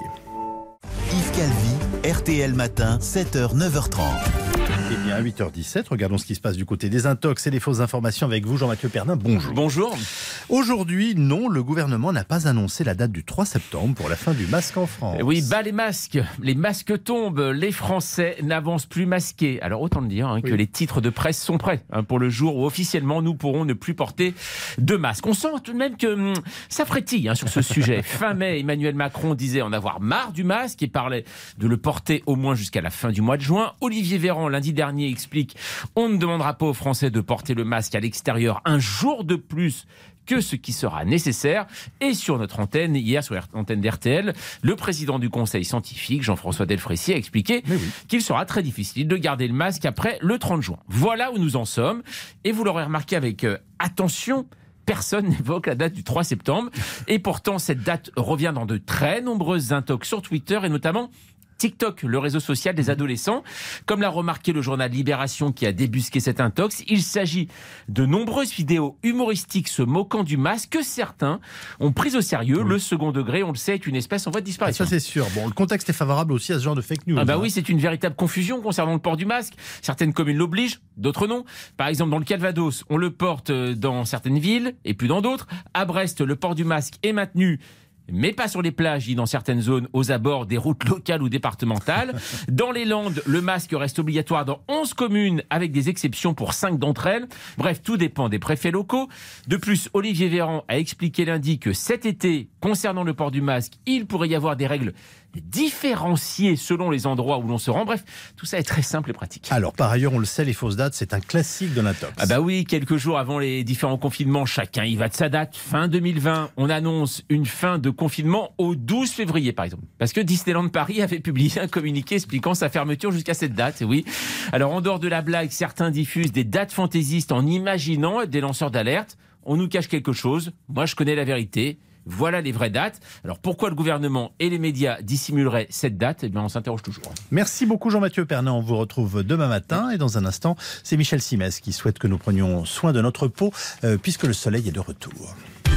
Yves Calvi, R T L Matin, sept heures neuf heures trente. Eh bien, à huit heures dix-sept, regardons ce qui se passe du côté des intox et des fausses informations avec vous, Jean-Mathieu Pernin. Bonjour. Bonjour. Aujourd'hui, non, le gouvernement n'a pas annoncé la date du trois septembre pour la fin du masque en France. Oui, bas les masques. Les masques tombent. Les Français n'avancent plus masqués. Alors, autant le dire hein, oui. que les titres de presse sont prêts hein, pour le jour où officiellement nous pourrons ne plus porter de masque. On sent tout de même que hum, ça frétille hein, sur ce sujet. Fin mai, Emmanuel Macron disait en avoir marre du masque et parlait de le porter au moins jusqu'à la fin du mois de juin. Olivier Véran, lundi dernier, explique on ne demandera pas aux Français de porter le masque à l'extérieur un jour de plus que ce qui sera nécessaire. Et sur notre antenne, hier sur l'antenne d'R T L, le président du conseil scientifique, Jean-François Delfraissy, a expliqué oui. qu'il sera très difficile de garder le masque après le trente juin. Voilà où nous en sommes. Et vous l'aurez remarqué avec euh, attention, personne n'évoque la date du trois septembre. Et pourtant, cette date revient dans de très nombreuses intox sur Twitter et notamment TikTok, le réseau social des adolescents. Comme l'a remarqué le journal Libération qui a débusqué cette intox, il s'agit de nombreuses vidéos humoristiques se moquant du masque que certains ont pris au sérieux. Oui. Le second degré, on le sait, est une espèce en voie de disparition. Ça c'est sûr. Bon, le contexte est favorable aussi à ce genre de fake news. Ah bah hein. oui, c'est une véritable confusion concernant le port du masque. Certaines communes l'obligent, d'autres non. Par exemple, dans le Calvados, on le porte dans certaines villes et plus dans d'autres. À Brest, le port du masque est maintenu, mais pas sur les plages, ni dans certaines zones aux abords des routes locales ou départementales. Dans les Landes, le masque reste obligatoire dans onze communes, avec des exceptions pour cinq d'entre elles. Bref, tout dépend des préfets locaux. De plus, Olivier Véran a expliqué lundi que cet été, concernant le port du masque, il pourrait y avoir des règles différenciées selon les endroits où l'on se rend. Bref, tout ça est très simple et pratique. Alors, par ailleurs, on le sait, les fausses dates, c'est un classique de l'intox. Ah bah oui, quelques jours avant les différents confinements, chacun y va de sa date. Fin deux mille vingt, on annonce une fin de confinement au douze février, par exemple. Parce que Disneyland Paris avait publié un communiqué expliquant sa fermeture jusqu'à cette date. Et oui. Alors, en dehors de la blague, certains diffusent des dates fantaisistes en imaginant être des lanceurs d'alerte. On nous cache quelque chose. Moi, je connais la vérité. Voilà les vraies dates. Alors pourquoi le gouvernement et les médias dissimuleraient cette date ? Eh bien, on s'interroge toujours. Merci beaucoup Jean-Mathieu Pernin. On vous retrouve demain matin et dans un instant, c'est Michel Simès qui souhaite que nous prenions soin de notre peau euh, puisque le soleil est de retour.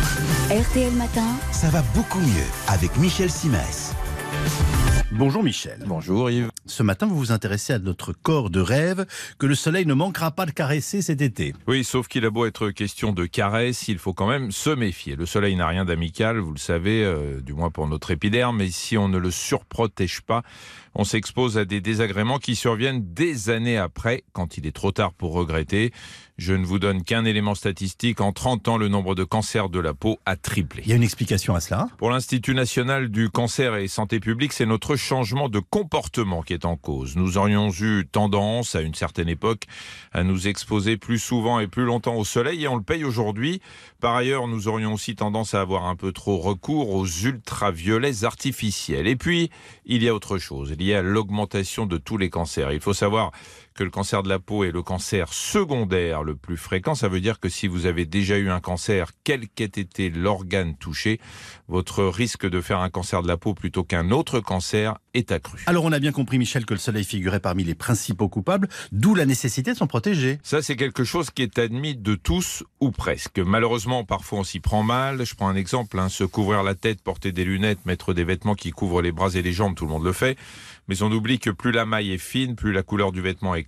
R T L Matin, ça va beaucoup mieux avec Michel Simès. Bonjour Michel. Bonjour Yves. Ce matin, vous vous intéressez à notre corps de rêve que le soleil ne manquera pas de caresser cet été. Oui, sauf qu'il a beau être question de caresse, il faut quand même se méfier. Le soleil n'a rien d'amical, vous le savez, euh, du moins pour notre épiderme, mais si on ne le surprotège pas, on s'expose à des désagréments qui surviennent des années après, quand il est trop tard pour regretter. Je ne vous donne qu'un élément statistique. En trente ans, le nombre de cancers de la peau a triplé. Il y a une explication à cela ? Pour l'Institut national du cancer et santé publique, c'est notre changement de comportement qui est en cause. Nous aurions eu tendance, à une certaine époque, à nous exposer plus souvent et plus longtemps au soleil, et on le paye aujourd'hui. Par ailleurs, nous aurions aussi tendance à avoir un peu trop recours aux ultraviolets artificiels. Et puis, il y a autre chose, lié à l'augmentation de tous les cancers. Il faut savoir que le cancer de la peau est le cancer secondaire le plus fréquent. Ça veut dire que si vous avez déjà eu un cancer, quel qu'ait été l'organe touché, votre risque de faire un cancer de la peau plutôt qu'un autre cancer est accru. Alors on a bien compris, Michel, que le soleil figurait parmi les principaux coupables, d'où la nécessité de s'en protéger. Ça, c'est quelque chose qui est admis de tous ou presque. Malheureusement, parfois on s'y prend mal. Je prends un exemple, hein, se couvrir la tête, porter des lunettes, mettre des vêtements qui couvrent les bras et les jambes, tout le monde le fait. Mais on oublie que plus la maille est fine, plus la couleur du vêtement est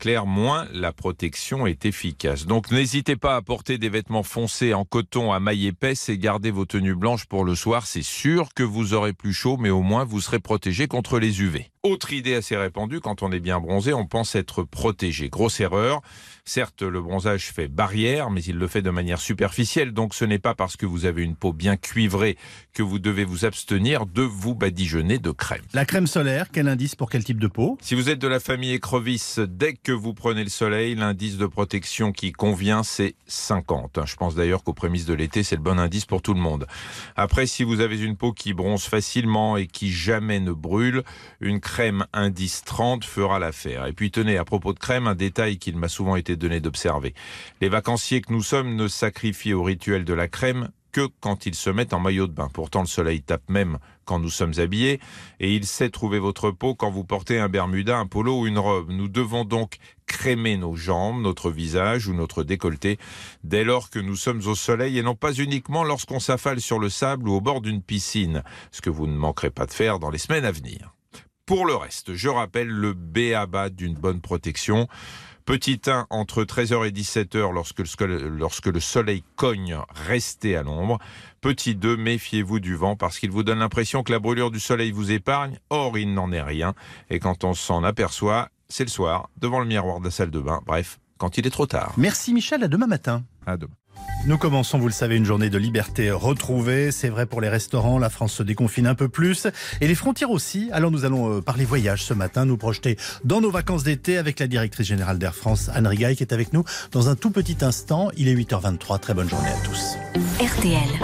clair, moins la protection est efficace. Donc n'hésitez pas à porter des vêtements foncés en coton à mailles épaisses et gardez vos tenues blanches pour le soir. C'est sûr que vous aurez plus chaud, mais au moins vous serez protégé contre les U V. Autre idée assez répandue, quand on est bien bronzé, on pense être protégé. Grosse erreur. Certes, le bronzage fait barrière, mais il le fait de manière superficielle. Donc ce n'est pas parce que vous avez une peau bien cuivrée que vous devez vous abstenir de vous badigeonner de crème. La crème solaire, quel indice pour quel type de peau ? Si vous êtes de la famille écrevisse, dès que vous prenez le soleil, l'indice de protection qui convient, c'est cinquante. Je pense d'ailleurs qu'aux prémices de l'été, c'est le bon indice pour tout le monde. Après, si vous avez une peau qui bronze facilement et qui jamais ne brûle, une crème indice trente fera l'affaire. Et puis tenez, à propos de crème, un détail qu'il m'a souvent été donné d'observer. Les vacanciers que nous sommes ne sacrifient au rituel de la crème que quand ils se mettent en maillot de bain. Pourtant, le soleil tape même quand nous sommes habillés et il sait trouver votre peau quand vous portez un bermuda, un polo ou une robe. Nous devons donc crémer nos jambes, notre visage ou notre décolleté dès lors que nous sommes au soleil et non pas uniquement lorsqu'on s'affale sur le sable ou au bord d'une piscine, ce que vous ne manquerez pas de faire dans les semaines à venir. Pour le reste, je rappelle le b a ba d'une bonne protection. Petit un, entre treize heures et dix-sept heures, lorsque le, lorsque le soleil cogne, restez à l'ombre. Petit deux, méfiez-vous du vent parce qu'il vous donne l'impression que la brûlure du soleil vous épargne. Or, il n'en est rien. Et quand on s'en aperçoit, c'est le soir, devant le miroir de la salle de bain. Bref, quand il est trop tard. Merci Michel, à demain matin. À demain. Nous commençons, vous le savez, une journée de liberté retrouvée. C'est vrai pour les restaurants, la France se déconfine un peu plus. Et les frontières aussi. Alors nous allons parler voyage ce matin, nous projeter dans nos vacances d'été avec la directrice générale d'Air France, Anne Rigail, qui est avec nous dans un tout petit instant. Il est huit heures vingt-trois, très bonne journée à tous. R T L.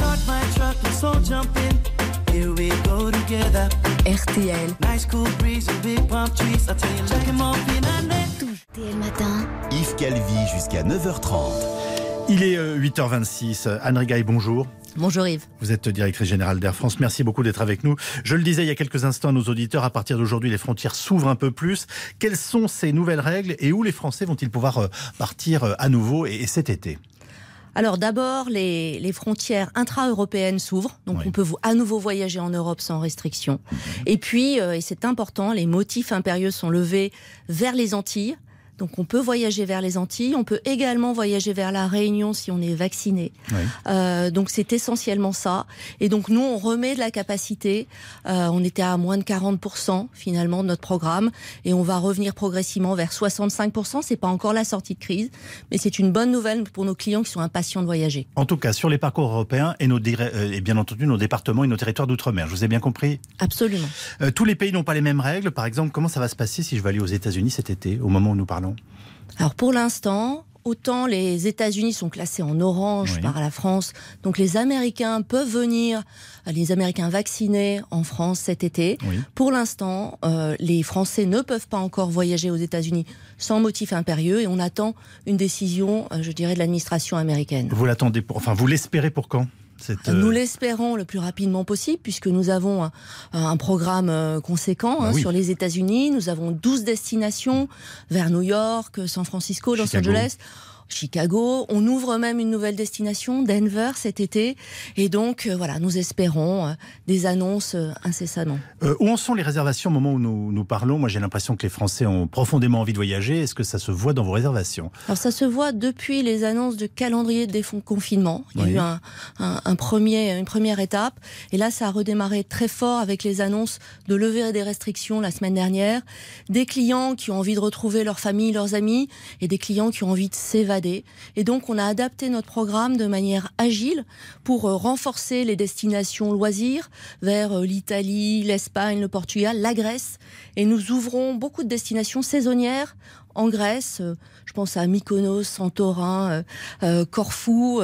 R T L. R T L matin. Yves Calvi jusqu'à neuf heures trente. Il est huit heures vingt-six. Anne Rigail, bonjour. Bonjour Yves. Vous êtes directrice générale d'Air France. Merci beaucoup d'être avec nous. Je le disais il y a quelques instants à nos auditeurs, à partir d'aujourd'hui, les frontières s'ouvrent un peu plus. Quelles sont ces nouvelles règles et où les Français vont-ils pouvoir partir à nouveau et cet été ? Alors d'abord, les, les frontières intra-européennes s'ouvrent, donc oui. on peut à nouveau voyager en Europe sans restriction. Mmh. Et puis, euh, et c'est important, les motifs impérieux sont levés vers les Antilles. Donc on peut voyager vers les Antilles, on peut également voyager vers la Réunion si on est vacciné. Oui. Euh, donc c'est essentiellement ça. Et donc nous on remet de la capacité. Euh, on était à moins de quarante pour cent finalement de notre programme et on va revenir progressivement vers soixante-cinq pour cent. C'est pas encore la sortie de crise, mais c'est une bonne nouvelle pour nos clients qui sont impatients de voyager. En tout cas sur les parcours européens et, nos, et bien entendu nos départements et nos territoires d'outre-mer. Je vous ai bien compris ? Absolument. Euh, tous les pays n'ont pas les mêmes règles. Par exemple, comment ça va se passer si je vais aller aux États-Unis cet été, au moment où nous parlons ? Alors pour l'instant, autant les États-Unis sont classés en orange oui. par la France, donc les Américains peuvent venir, les Américains vaccinés en France cet été. Oui. Pour l'instant, euh, les Français ne peuvent pas encore voyager aux États-Unis sans motif impérieux et on attend une décision, euh, je dirais, de l'administration américaine. Vous l'attendez pour, enfin vous l'espérez pour quand ? Cette... Nous l'espérons le plus rapidement possible puisque nous avons un, un programme conséquent bah hein, oui. sur les États-Unis. Nous avons douze destinations vers New York, San Francisco, Los Chicago. Angeles, Chicago. On ouvre même une nouvelle destination, Denver, cet été. Et donc, euh, voilà, nous espérons euh, des annonces euh, incessamment. Euh, où en sont les réservations au moment où nous, nous parlons ? Moi, j'ai l'impression que les Français ont profondément envie de voyager. Est-ce que ça se voit dans vos réservations ? Alors, ça se voit depuis les annonces de calendrier de déconfinement. Il y oui. a eu un, un, un premier, une première étape. Et là, ça a redémarré très fort avec les annonces de levée des restrictions la semaine dernière. Des clients qui ont envie de retrouver leur famille, leurs amis, et des clients qui ont envie de s'évader. Et donc, on a adapté notre programme de manière agile pour renforcer les destinations loisirs vers l'Italie, l'Espagne, le Portugal, la Grèce. Et nous ouvrons beaucoup de destinations saisonnières en Grèce. Je pense à Mykonos, Santorin, euh, Corfou,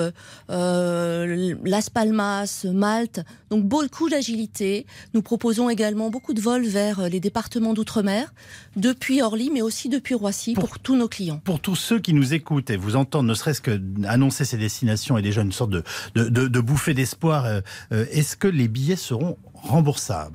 euh, Las Palmas, Malte. Donc beaucoup d'agilité. Nous proposons également beaucoup de vols vers les départements d'outre-mer, depuis Orly, mais aussi depuis Roissy, pour, pour tous nos clients. Pour tous ceux qui nous écoutent et vous entendent, ne serait-ce qu'annoncer ces destinations est déjà une sorte de, de, de, de bouffée d'espoir. Euh, est-ce que les billets seront remboursables ?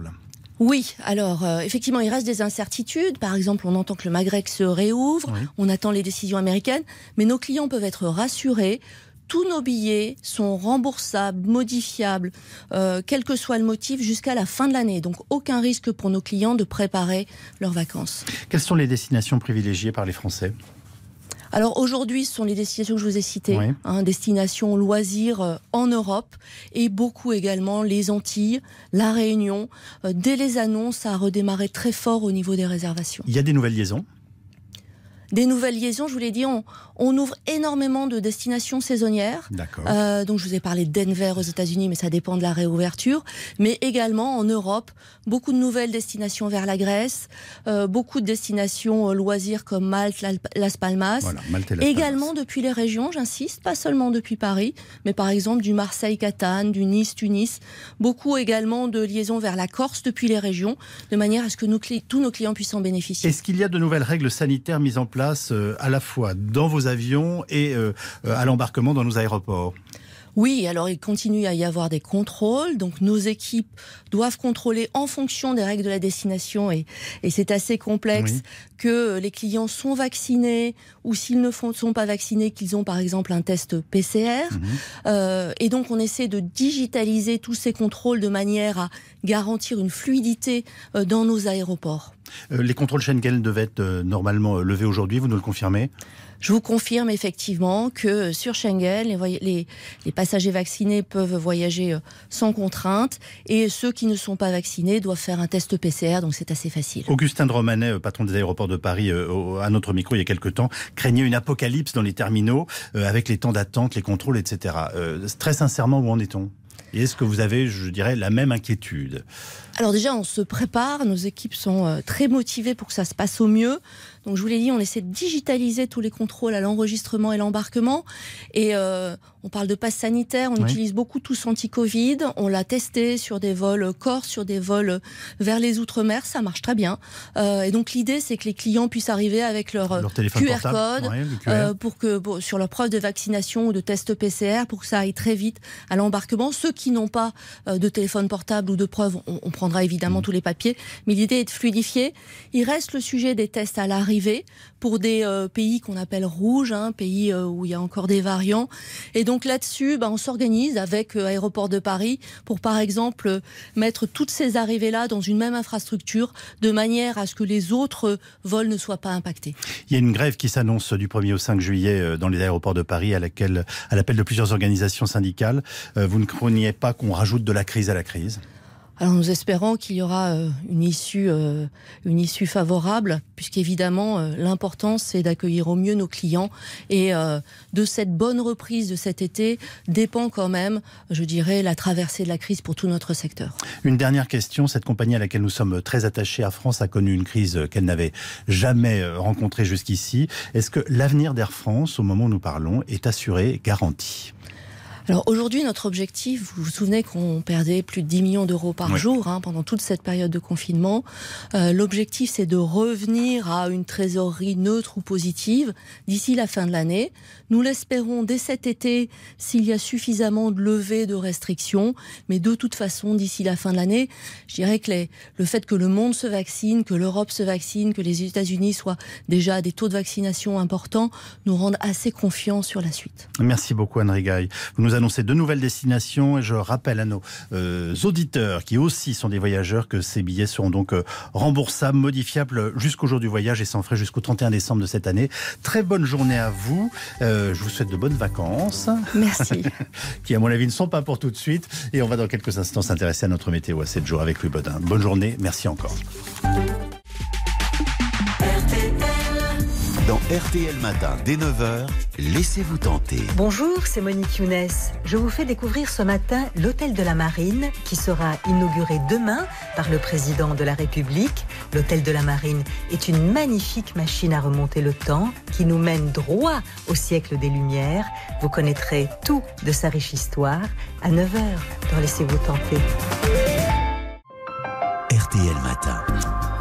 Oui, alors euh, effectivement, il reste des incertitudes. Par exemple, on entend que le Maghreb se réouvre, oui. on attend les décisions américaines, mais nos clients peuvent être rassurés. tous nos billets sont remboursables, modifiables, euh, quel que soit le motif, jusqu'à la fin de l'année. Donc aucun risque pour nos clients de préparer leurs vacances. Quelles sont les destinations privilégiées par les Français ? Alors aujourd'hui, ce sont les destinations que je vous ai citées, oui. hein, destinations loisirs euh, en Europe et beaucoup également les Antilles, la Réunion. Euh, dès les annonces, ça a redémarré très fort au niveau des réservations. Il y a des nouvelles liaisons ? Des nouvelles liaisons, je vous l'ai dit, on, on ouvre énormément de destinations saisonnières. D'accord. Euh, donc je vous ai parlé de Denver aux États-Unis, mais ça dépend de la réouverture. Mais également en Europe, beaucoup de nouvelles destinations vers la Grèce, euh, beaucoup de destinations euh, loisirs comme Malte, Las Palmas. Voilà, Malte et Las également Palmas. Depuis les régions, j'insiste, pas seulement depuis Paris, mais par exemple du Marseille-Catane, du Nice-Tunis. Beaucoup également de liaisons vers la Corse depuis les régions, de manière à ce que nos cli- tous nos clients puissent en bénéficier. Est-ce qu'il y a de nouvelles règles sanitaires mises en place place euh, à la fois dans vos avions et euh, à l'embarquement dans nos aéroports? Oui, alors il continue à y avoir des contrôles, donc nos équipes doivent contrôler en fonction des règles de la destination et, et c'est assez complexe oui. que les clients sont vaccinés ou s'ils ne sont pas vaccinés, qu'ils ont par exemple un test P C R. Mmh. Euh, et donc on essaie de digitaliser tous ces contrôles de manière à garantir une fluidité euh, dans nos aéroports. Euh, les contrôles Schengen devaient être euh, normalement levés aujourd'hui, vous nous le confirmez ? Je vous confirme effectivement que sur Schengen, les, les, les passagers vaccinés peuvent voyager sans contrainte et ceux qui ne sont pas vaccinés doivent faire un test P C R, donc c'est assez facile. Augustin de Romanet, patron des aéroports de Paris, à notre micro il y a quelques temps, craignait une apocalypse dans les terminaux avec les temps d'attente, les contrôles, et cetera. Euh, très sincèrement, où en est-on ? Et est-ce que vous avez, je dirais, la même inquiétude ? Alors déjà, on se prépare, nos équipes sont très motivées pour que ça se passe au mieux. Donc je vous l'ai dit, on essaie de digitaliser tous les contrôles à l'enregistrement et l'embarquement. Et euh, on parle de passe sanitaire, on oui. utilise beaucoup tous anti-Covid. On l'a testé sur des vols corse, sur des vols vers les Outre-mer, ça marche très bien. Euh, et donc l'idée, c'est que les clients puissent arriver avec leur, leur Q R code ouais, Q R. Euh, pour que, pour, sur leur preuve de vaccination ou de test P C R, pour que ça aille très vite à l'embarquement. Ceux qui n'ont pas euh, de téléphone portable ou de preuve, on, on prendra évidemment mmh. tous les papiers. Mais l'idée est de fluidifier. Il reste le sujet des tests à l'arrivée pour des euh, pays qu'on appelle rouges, hein, pays euh, où il y a encore des variants. Et donc là-dessus, bah, on s'organise avec euh, Aéroports de Paris pour, par exemple, euh, mettre toutes ces arrivées-là dans une même infrastructure de manière à ce que les autres euh, vols ne soient pas impactés. Il y a une grève qui s'annonce du premier au cinq juillet euh, dans les aéroports de Paris à laquelle, à l'appel de plusieurs organisations syndicales. Euh, vous ne craignez pas qu'on rajoute de la crise à la crise ? Alors nous espérons qu'il y aura euh, une issue, euh, une issue favorable, puisqu'évidemment euh, l'important c'est d'accueillir au mieux nos clients et euh, de cette bonne reprise de cet été dépend quand même, je dirais, la traversée de la crise pour tout notre secteur. Une dernière question, cette compagnie à laquelle nous sommes très attachés à France a connu une crise qu'elle n'avait jamais rencontrée jusqu'ici. Est-ce que l'avenir d'Air France, au moment où nous parlons, est assuré, garanti ? Alors aujourd'hui, notre objectif, vous vous souvenez qu'on perdait plus de dix millions d'euros par oui. jour hein, pendant toute cette période de confinement. Euh, l'objectif, c'est de revenir à une trésorerie neutre ou positive d'ici la fin de l'année. Nous l'espérons dès cet été s'il y a suffisamment de levée de restrictions. Mais de toute façon, d'ici la fin de l'année, je dirais que les, le fait que le monde se vaccine, que l'Europe se vaccine, que les États-Unis soient déjà à des taux de vaccination importants, nous rendent assez confiants sur la suite. Merci beaucoup Anne Rigail. Vous nous annoncé de nouvelles destinations et je rappelle à nos euh, auditeurs qui aussi sont des voyageurs que ces billets seront donc euh, remboursables, modifiables jusqu'au jour du voyage et sans frais jusqu'au trente et un décembre de cette année. Très bonne journée à vous. Euh, je vous souhaite de bonnes vacances. Merci. Qui à mon avis ne sont pas pour tout de suite et on va dans quelques instants s'intéresser à notre météo à sept jours avec Louis Baudin. Bonne journée, merci encore. Dans R T L Matin, dès neuf heures, laissez-vous tenter. Bonjour, c'est Monique Younes. Je vous fais découvrir ce matin l'hôtel de la Marine qui sera inauguré demain par le président de la République. L'hôtel de la Marine est une magnifique machine à remonter le temps qui nous mène droit au siècle des Lumières. Vous connaîtrez tout de sa riche histoire à neuf heures dans Laissez-vous tenter. R T L Matin.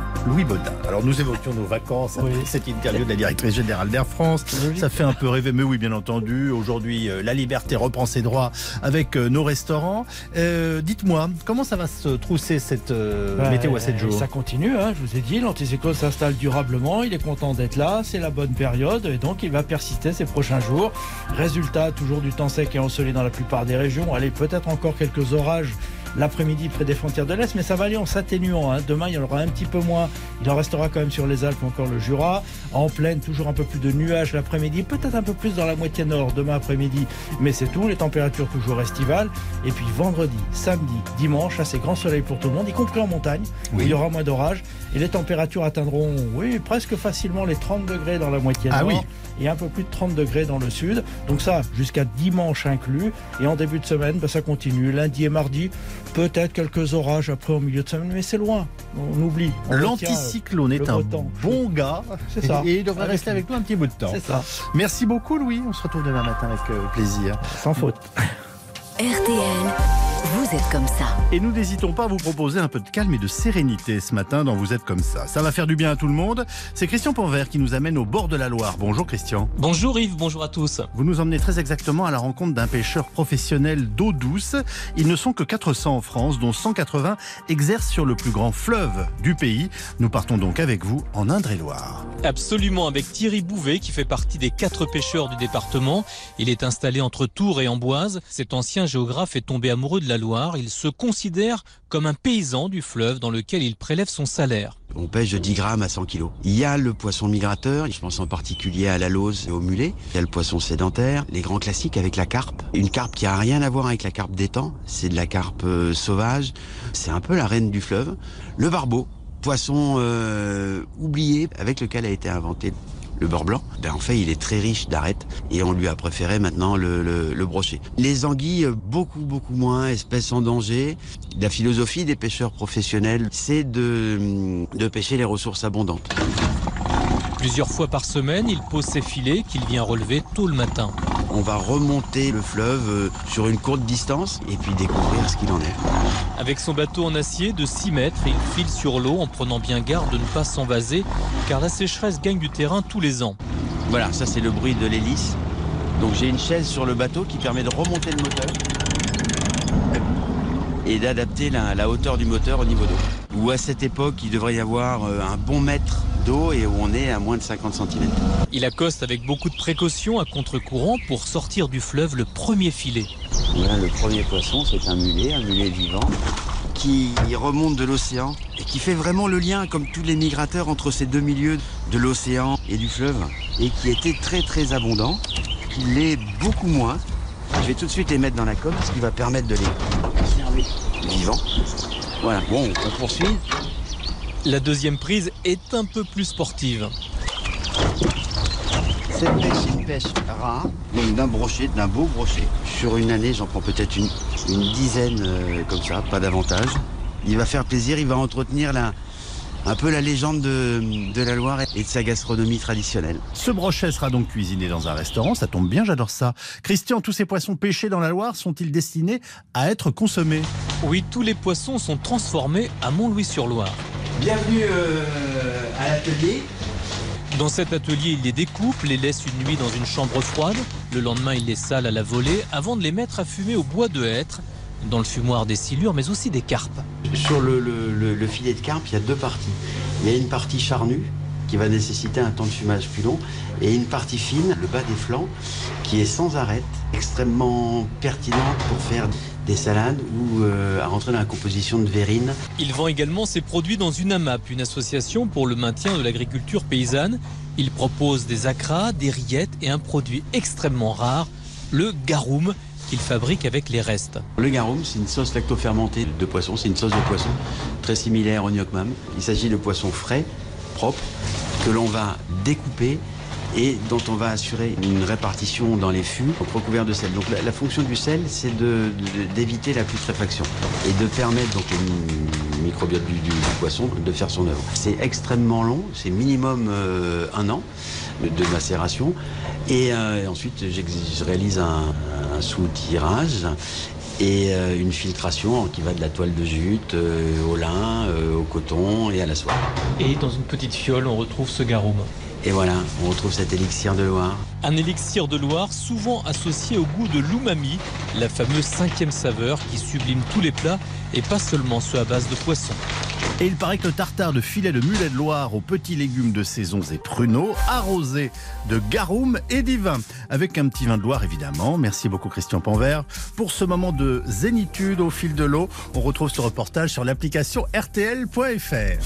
Louis Baudin. Alors nous évoquions nos vacances après cette interview de la directrice générale d'Air France. Ça fait un peu rêver, mais oui, bien entendu. Aujourd'hui, euh, la liberté reprend ses droits avec euh, nos restaurants. Euh, dites-moi, comment ça va se trousser cette euh, bah, météo à sept jours? Ça continue, hein, je vous ai dit, l'anticyclone s'installe durablement, il est content d'être là, c'est la bonne période et donc il va persister ces prochains jours. Résultat, toujours du temps sec et ensoleillé dans la plupart des régions. Allez, peut-être encore quelques orages l'après-midi près des frontières de l'Est, mais ça va aller en s'atténuant. Hein. Demain, il y en aura un petit peu moins. Il en restera quand même sur les Alpes, encore le Jura. En plaine, toujours un peu plus de nuages l'après-midi, peut-être un peu plus dans la moitié nord demain après-midi, mais c'est tout. Les températures toujours estivales. Et puis vendredi, samedi, dimanche, assez grand soleil pour tout le monde, y compris en montagne, où oui. il y aura moins d'orages. Et les températures atteindront, oui, presque facilement les trente degrés dans la moitié ah, nord. Oui. Et un peu plus de trente degrés dans le sud. Donc ça, jusqu'à dimanche inclus. Et en début de semaine, ben, ça continue. Lundi et mardi, peut-être quelques orages après au milieu de semaine, mais c'est loin. On oublie. On L'anticyclone est un temps. bon gars. C'est ça. Et il devrait rester avec nous un petit bout de temps. C'est ça. Merci beaucoup, Louis. On se retrouve demain matin avec euh, plaisir. Sans faute. R T L, vous êtes comme ça. Et nous n'hésitons pas à vous proposer un peu de calme et de sérénité ce matin dans Vous êtes comme ça. Ça va faire du bien à tout le monde. C'est Christian Panvert qui nous amène au bord de la Loire. Bonjour Christian. Bonjour Yves, bonjour à tous. Vous nous emmenez très exactement à la rencontre d'un pêcheur professionnel d'eau douce. Ils ne sont que quatre cents en France, dont cent quatre-vingts exercent sur le plus grand fleuve du pays. Nous partons donc avec vous en Indre-et-Loire. Absolument, avec Thierry Bouvet qui fait partie des quatre pêcheurs du département. Il est installé entre Tours et Amboise. Cet ancien géographe est tombé amoureux de la Loire. Il se considère comme un paysan du fleuve dans lequel il prélève son salaire. On pêche de dix grammes à cent kilos. Il y a le poisson migrateur, je pense en particulier à la lauze et au mulet. Il y a le poisson sédentaire, les grands classiques avec la carpe. Une carpe qui a rien à voir avec la carpe d'étang, c'est de la carpe euh, sauvage. C'est un peu la reine du fleuve. Le barbeau, poisson euh, oublié avec lequel a été inventé le beurre blanc. Ben en fait, il est très riche d'arêtes et on lui a préféré maintenant le, le, le brochet. Les anguilles, beaucoup, beaucoup moins, espèces en danger. La philosophie des pêcheurs professionnels, c'est de, de pêcher les ressources abondantes. Plusieurs fois par semaine, il pose ses filets qu'il vient relever tôt le matin. On va remonter le fleuve sur une courte distance et puis découvrir ce qu'il en est. Avec son bateau en acier de six mètres, il file sur l'eau en prenant bien garde de ne pas s'envaser car la sécheresse gagne du terrain tous les ans. Voilà, ça c'est le bruit de l'hélice. Donc j'ai une chaise sur le bateau qui permet de remonter le moteur et d'adapter la, la hauteur du moteur au niveau d'eau. Où à cette époque, il devrait y avoir un bon mètre d'eau et où on est à moins de cinquante centimètres. Il accoste avec beaucoup de précautions à contre-courant pour sortir du fleuve le premier filet. Voilà, le premier poisson, c'est un mulet, un mulet vivant, qui remonte de l'océan et qui fait vraiment le lien, comme tous les migrateurs, entre ces deux milieux de l'océan et du fleuve, et qui était très très abondant, qui l'est beaucoup moins. Je vais tout de suite les mettre dans la coque, ce qui va permettre de les conserver vivants. Voilà, bon, on poursuit. La deuxième prise est un peu plus sportive. Cette pêche, c'est une pêche rare, donc d'un brochet, d'un beau brochet. Sur une année, j'en prends peut-être une, une dizaine euh, comme ça, pas davantage. Il va faire plaisir, il va entretenir la, un peu la légende de, de la Loire et de sa gastronomie traditionnelle. Ce brochet sera donc cuisiné dans un restaurant, ça tombe bien, j'adore ça. Christian, tous ces poissons pêchés dans la Loire sont-ils destinés à être consommés? Oui, tous les poissons sont transformés à Montlouis-sur-Loire. Bienvenue euh, à l'atelier. Dans cet atelier, il les découpe, les laisse une nuit dans une chambre froide. Le lendemain, il les sale à la volée avant de les mettre à fumer au bois de hêtre, dans le fumoir des silures, mais aussi des carpes. Sur le, le, le, le filet de carpe, il y a deux parties. Il y a une partie charnue qui va nécessiter un temps de fumage plus long et une partie fine, le bas des flancs, qui est sans arête, extrêmement pertinente pour faire des salades ou euh, à rentrer dans la composition de verrine. Il vend également ses produits dans une AMAP, une association pour le maintien de l'agriculture paysanne. Il propose des acras, des rillettes et un produit extrêmement rare, le garum, qu'il fabrique avec les restes. Le garum, c'est une sauce lacto-fermentée de poisson, c'est une sauce de poisson très similaire au gnoc mam. Il s'agit de poissons frais, propres, que l'on va découper et dont on va assurer une répartition dans les fûts recouverts de sel. Donc la, la fonction du sel, c'est de, de, d'éviter la putréfaction et de permettre donc au microbiote du, du, du poisson de faire son œuvre. C'est extrêmement long, c'est minimum euh, un an de, de macération et euh, ensuite je réalise un, un sous-tirage et euh, une filtration qui va de la toile de jute euh, au lin, euh, au coton et à la soie. Et dans une petite fiole, on retrouve ce garum. Et voilà, on retrouve cet élixir de Loire. Un élixir de Loire souvent associé au goût de l'umami, la fameuse cinquième saveur qui sublime tous les plats et pas seulement ceux à base de poisson. Et il paraît que le tartare de filet de mulet de Loire aux petits légumes de saison et pruneaux, arrosé de garum et divin, avec un petit vin de Loire évidemment. Merci beaucoup Christian Panvert pour ce moment de zénitude au fil de l'eau. On retrouve ce reportage sur l'application R T L point F R.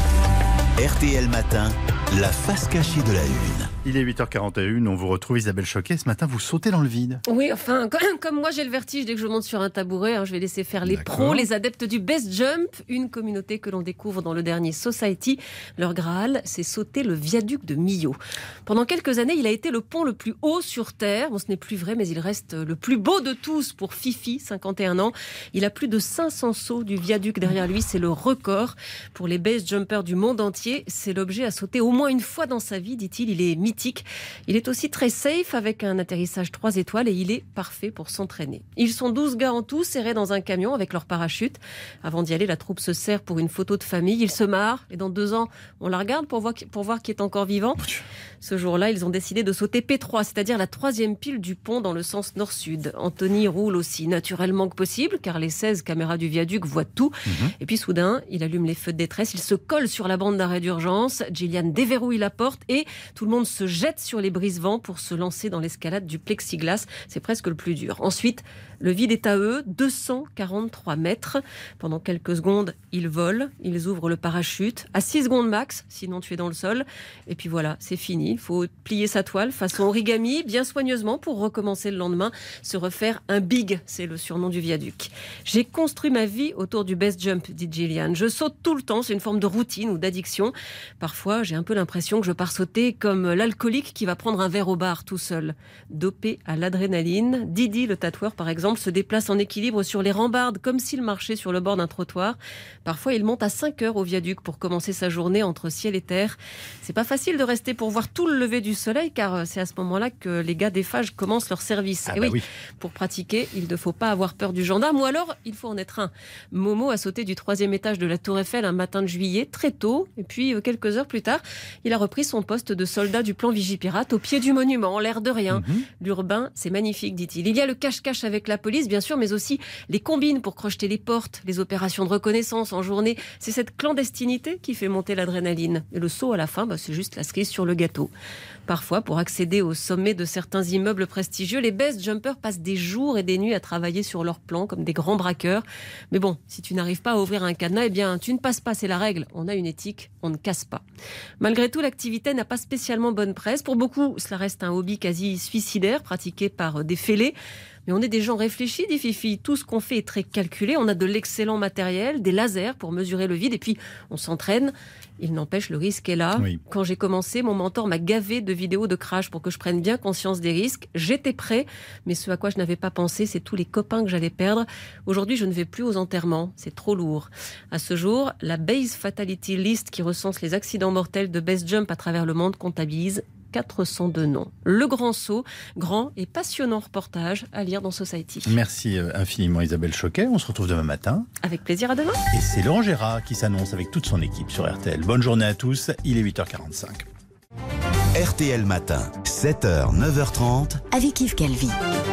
R T L Matin, la face cachée de la Une. Il est huit heures quarante et un, on vous retrouve Isabelle Choquet. Ce matin, vous sautez dans le vide. Oui, enfin, comme moi j'ai le vertige dès que je monte sur un tabouret, hein, je vais laisser faire les D'accord. pros, les adeptes du best jump, une communauté que l'on découvre dans le dernier Society. Leur Graal, c'est sauter le viaduc de Millau. Pendant quelques années, il a été le pont le plus haut sur Terre. Bon, ce n'est plus vrai, mais il reste le plus beau de tous pour Fifi, cinquante et un ans. Il a plus de cinq cents sauts du viaduc derrière lui, c'est le record. Pour les base jumpers du monde entier, c'est l'objet à sauter au moins une fois dans sa vie, dit-il. Il est mythique. Il est aussi très safe avec un atterrissage trois étoiles et il est parfait pour s'entraîner. Ils sont douze gars en tout, serrés dans un camion avec leur parachute. Avant d'y aller, la troupe se serre pour une photo de famille. Ils se marrent et dans deux ans, on la regarde pour voir, pour voir qui est encore vivant. Ce jour-là, ils ont décidé de sauter P trois, c'est-à-dire la troisième pile du pont dans le sens nord-sud. Anthony roule aussi naturellement que possible, car les seize caméras du viaduc voient tout. Mmh. Et puis soudain, il allume les feux de détresse, il se colle sur la bande d'arrêt d'urgence. Gillian déverrouille la porte et tout le monde se jette sur les brise-vents pour se lancer dans l'escalade du plexiglas. C'est presque le plus dur. Ensuite, le vide est à eux, deux cent quarante-trois mètres. Pendant quelques secondes, ils volent, ils ouvrent le parachute, à six secondes max, sinon tu es dans le sol. Et puis voilà, c'est fini. Il faut plier sa toile façon origami, bien soigneusement, pour recommencer le lendemain, se refaire un big, c'est le surnom du viaduc. J'ai construit ma vie autour du best jump, dit Gillian. Je saute tout le temps, c'est une forme de routine ou d'addiction. Parfois, j'ai un peu l'impression que je pars sauter comme l'alcoolique qui va prendre un verre au bar tout seul. Dopé à l'adrénaline, Didi, le tatoueur par exemple, se déplace en équilibre sur les rambardes comme s'il marchait sur le bord d'un trottoir. Parfois, il monte à cinq heures au viaduc pour commencer sa journée entre ciel et terre. C'est pas facile de rester pour voir tout le lever du soleil, car c'est à ce moment-là que les gars des phages commencent leur service. Ah et bah oui, oui, pour pratiquer, il ne faut pas avoir peur du gendarme, ou alors il faut en être un. Momo a sauté du troisième étage de la Tour Eiffel un matin de juillet, très tôt, et puis quelques heures plus tard, il a repris son poste de soldat du plan Vigipirate au pied du monument, l'air de rien. Mmh. L'urbain, c'est magnifique, dit-il. Il y a le cache-cache avec la police, bien sûr, mais aussi les combines pour crocheter les portes, les opérations de reconnaissance en journée. C'est cette clandestinité qui fait monter l'adrénaline. Et le saut à la fin, bah, c'est juste la cerise sur le gâteau. Parfois, pour accéder au sommet de certains immeubles prestigieux, les best jumpers passent des jours et des nuits à travailler sur leur plan comme des grands braqueurs. Mais bon, si tu n'arrives pas à ouvrir un cadenas, eh bien, tu ne passes pas, c'est la règle. On a une éthique, on ne casse pas. Malgré tout, l'activité n'a pas spécialement bonne presse. Pour beaucoup, cela reste un hobby quasi suicidaire, pratiqué par des fêlés. Mais on est des gens réfléchis, dit Fifi. Tout ce qu'on fait est très calculé. On a de l'excellent matériel, des lasers pour mesurer le vide, et puis on s'entraîne. Il n'empêche, le risque est là. Oui. Quand j'ai commencé, mon mentor m'a gavé de vidéos de crash pour que je prenne bien conscience des risques. J'étais prêt, mais ce à quoi je n'avais pas pensé, c'est tous les copains que j'allais perdre. Aujourd'hui, je ne vais plus aux enterrements. C'est trop lourd. À ce jour, la Base Fatality List, qui recense les accidents mortels de best jump à travers le monde, comptabilise quatre cent deux noms. Le grand saut, grand et passionnant reportage à lire dans Society. Merci infiniment Isabelle Choquet. On se retrouve demain matin. Avec plaisir, à demain. Et c'est Laurent Gérard qui s'annonce avec toute son équipe sur R T L. Bonne journée à tous, il est huit heures quarante-cinq. R T L Matin, sept heures, neuf heures trente. Avec Yves Calvi.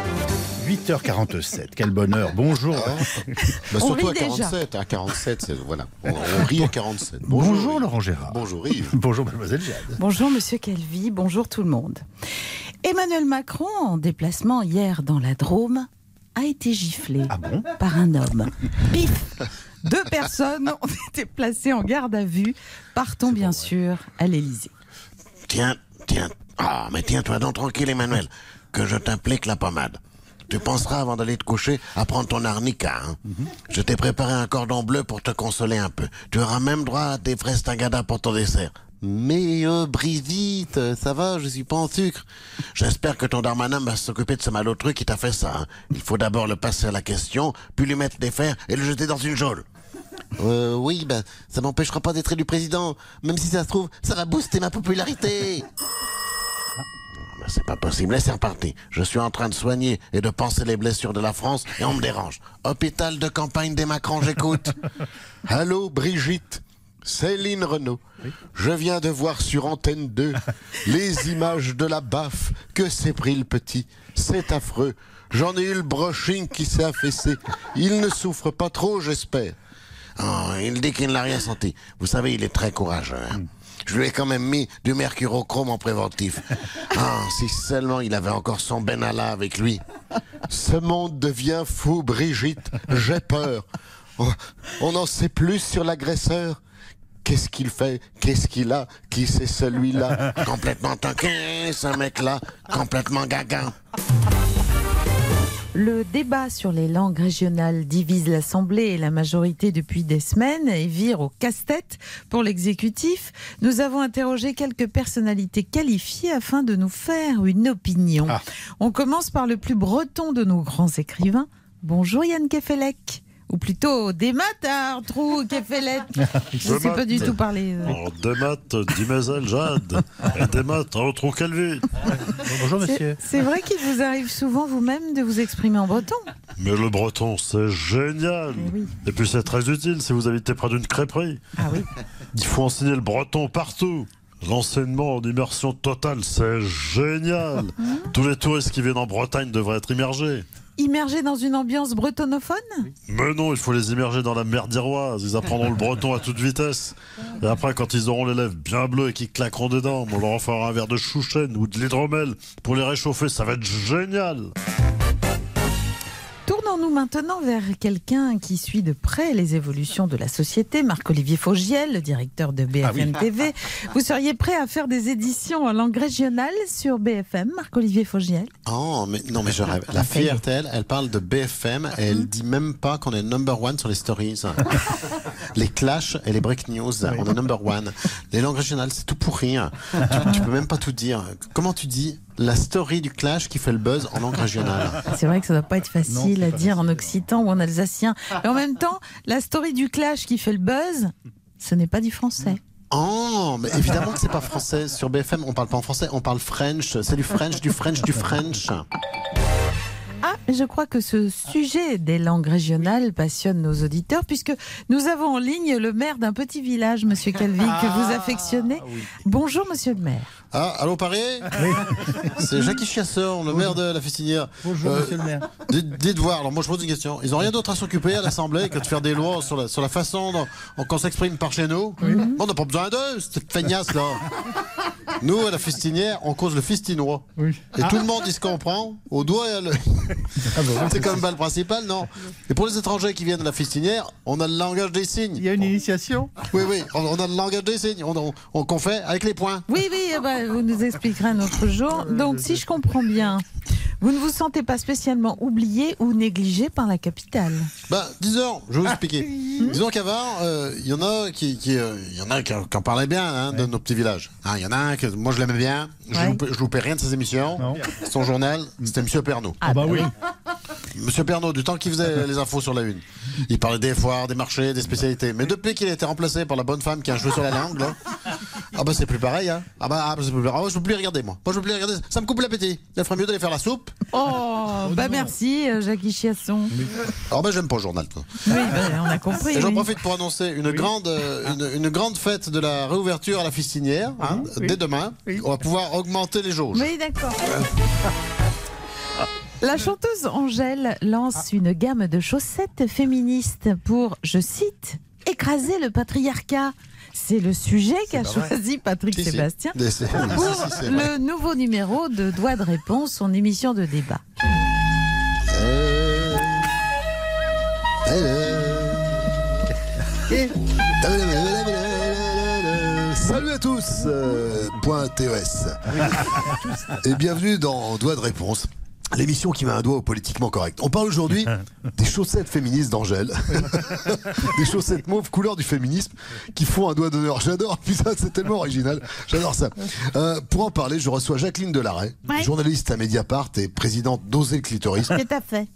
huit heures quarante-sept, quel bonheur, bonjour. Bah surtout à quarante-sept, à quarante-sept, c'est, voilà, on, on rit à quarante-sept. Bonjour, bonjour Laurent Gérard. Bonjour Yves. Bonjour mademoiselle Jade. Bonjour monsieur Calvi, bonjour tout le monde. Emmanuel Macron, en déplacement hier dans la Drôme, a été giflé ah bon par un homme. Pif. Deux personnes ont été placées en garde à vue. Partons bien sûr à l'Élysée. Tiens, tiens, ah, mais tiens-toi donc tranquille Emmanuel, que je t'applique la pommade. Tu penseras avant d'aller te coucher à prendre ton arnica. Hein. Mm-hmm. Je t'ai préparé un cordon bleu pour te consoler un peu. Tu auras même droit à des fraises tagada pour ton dessert. Mais euh, Brigitte, ça va, je suis pas en sucre. J'espère que ton Darmanin va s'occuper de ce malotru qui t'a fait ça. Hein. Il faut d'abord le passer à la question, puis lui mettre des fers et le jeter dans une geôle. Euh, oui, ben, ça m'empêchera pas d'être élu président. Même si ça se trouve, ça va booster ma popularité. c'est pas possible. Laissez repartir. Je suis en train de soigner et de panser les blessures de la France et on me dérange. Hôpital de campagne des Macron, j'écoute. Allô, Brigitte. Céline Renaud. Oui. Je viens de voir sur Antenne deux les images de la baffe que s'est pris le petit. C'est affreux. J'en ai eu le brushing qui s'est affaissé. Il ne souffre pas trop, j'espère. Oh, il dit qu'il n'a rien senti. Vous savez, il est très courageux. Hein. Je lui ai quand même mis du mercurochrome en préventif. Ah, si seulement il avait encore son Benalla avec lui. Ce monde devient fou, Brigitte. J'ai peur. Oh, on n'en sait plus sur l'agresseur. Qu'est-ce qu'il fait? Qu'est-ce qu'il a? Qui c'est celui-là? Complètement taquin, ce mec-là. Complètement gaga. Le débat sur les langues régionales divise l'Assemblée et la majorité depuis des semaines et vire au casse-tête pour l'exécutif. Nous avons interrogé quelques personnalités qualifiées afin de nous faire une opinion. Ah. On commence par le plus breton de nos grands écrivains. Bonjour Yann Kefelec. Ou plutôt des maths à Trou Kefelec. Je ne sais pas du tout parler. Euh... Oh, des maths, Dimézel, Jade. Et des maths à Trou Calvi. Bonjour monsieur. C'est vrai qu'il vous arrive souvent vous-même de vous exprimer en breton. Mais le breton, c'est génial. Et, oui. Et puis c'est très utile si vous habitez près d'une crêperie. Ah oui. Il faut enseigner le breton partout. L'enseignement en immersion totale, c'est génial. Mmh. Tous les touristes qui viennent en Bretagne devraient être immergés. Immergés dans une ambiance bretonnophone? Mais non, il faut les immerger dans la mer d'Iroise. Ils apprendront le breton à toute vitesse. Et après, quand ils auront les lèvres bien bleues et qu'ils claqueront des dents, on leur en fera un verre de chouchen ou de l'hydromel pour les réchauffer. Ça va être génial. Tournons-nous maintenant vers quelqu'un qui suit de près les évolutions de la société, Marc-Olivier Fogiel, le directeur de B F M ah oui. T V. Vous seriez prêt à faire des éditions en langue régionale sur B F M, Marc-Olivier Fogiel? Oh, mais non, mais je rêve. La fille R T L, elle parle de B F M et elle dit même pas qu'on est number one sur les stories. Les clashs et les break news, on est number one. Les langues régionales, c'est tout pourri. Tu, tu peux même pas tout dire. Comment tu dis la story du clash qui fait le buzz en langue régionale? C'est vrai que ça doit pas être facile non, à dire facile. En occitan ou en alsacien. Et en même temps, la story du clash qui fait le buzz, ce n'est pas du français. Oh, mais évidemment que c'est pas français. Sur B F M, on parle pas en français, on parle French. C'est du French, du French, du French. Ah, je crois que ce sujet des langues régionales passionne nos auditeurs puisque nous avons en ligne le maire d'un petit village, Monsieur Calvi, ah, que vous affectionnez. Oui. Bonjour, Monsieur le maire. Ah, allô Paris? Oui. C'est Jackie Chasseur, le Bonjour. maire de la Fistinière. Bonjour, euh, Monsieur le maire. Dites, dites voir, alors moi je pose une question. Ils n'ont rien d'autre à s'occuper à l'Assemblée que de faire des lois sur la, sur la façon dont on s'exprime par chez nous. Oui. Bon, on n'a pas besoin d'eux, cette feignasse là. Nous, à la Fistinière, on cause le fistinois. Oui. Et ah. tout le monde, il se comprend, au doigt et à l'œil. Ah bon, c'est quand même pas le principal, non? Et pour les étrangers qui viennent de la Fistinière, on a le langage des signes. Il y a une initiation? Oui, oui, on, on a le langage des signes. On, on, on, qu'on fait avec les poings. Oui, oui, bah, vous nous expliquerez un autre jour. Donc, si je comprends bien, vous ne vous sentez pas spécialement oublié ou négligé par la capitale? Bah, disons, je vais vous expliquer. Mmh. Disons qu'avant, il euh, y en a qui, qui, euh, y en a qui, qui en parlaient bien hein, de ouais. nos petits villages. Il hein, y en a un que moi je l'aimais bien. Je ouais. loupais, je loupais rien de ses émissions. Non. Son journal, c'était Monsieur Pernaut. Ah bah oui. Monsieur Pernaut, du temps qu'il faisait les infos sur la une, il parlait des foires, des marchés, des spécialités. Mais depuis qu'il a été remplacé par la bonne femme qui a un cheveu sur la langue, là, ah bah c'est plus pareil. Hein. Ah bah, ah bah c'est plus pareil. Ah, je peux plus les regarder moi. Moi je peux plus les regarder. Ça me coupe l'appétit. Il ferait mieux d'aller faire la soupe. Oh, bah merci Jackie Chiasson. Alors bah j'aime pas le journal. Oui, bah, on a compris. Et j'en oui. profite pour annoncer une oui. grande, euh, une, une grande fête de la réouverture à la Fistinière hein, oui. dès demain. Oui. On va pouvoir augmenter les jauges. Oui, d'accord. La chanteuse Angèle lance une gamme de chaussettes féministes pour, je cite, écraser le patriarcat. C'est le sujet qu'a choisi Patrick si, Sébastien si. Si, pour si, si, le nouveau numéro de Doigt de réponse, son émission de débat. Euh... Salut à tous, euh, point T E S. Et bienvenue dans Doigt de réponse. L'émission qui met un doigt au politiquement correct. On parle aujourd'hui des chaussettes féministes d'Angèle. Des chaussettes mauves couleur du féminisme qui font un doigt d'honneur. J'adore, putain, c'est tellement original. J'adore ça. Euh, pour en parler, je reçois Jacqueline Delaray, ouais. journaliste à Mediapart et présidente d'Oser le clitoris. Tout à fait.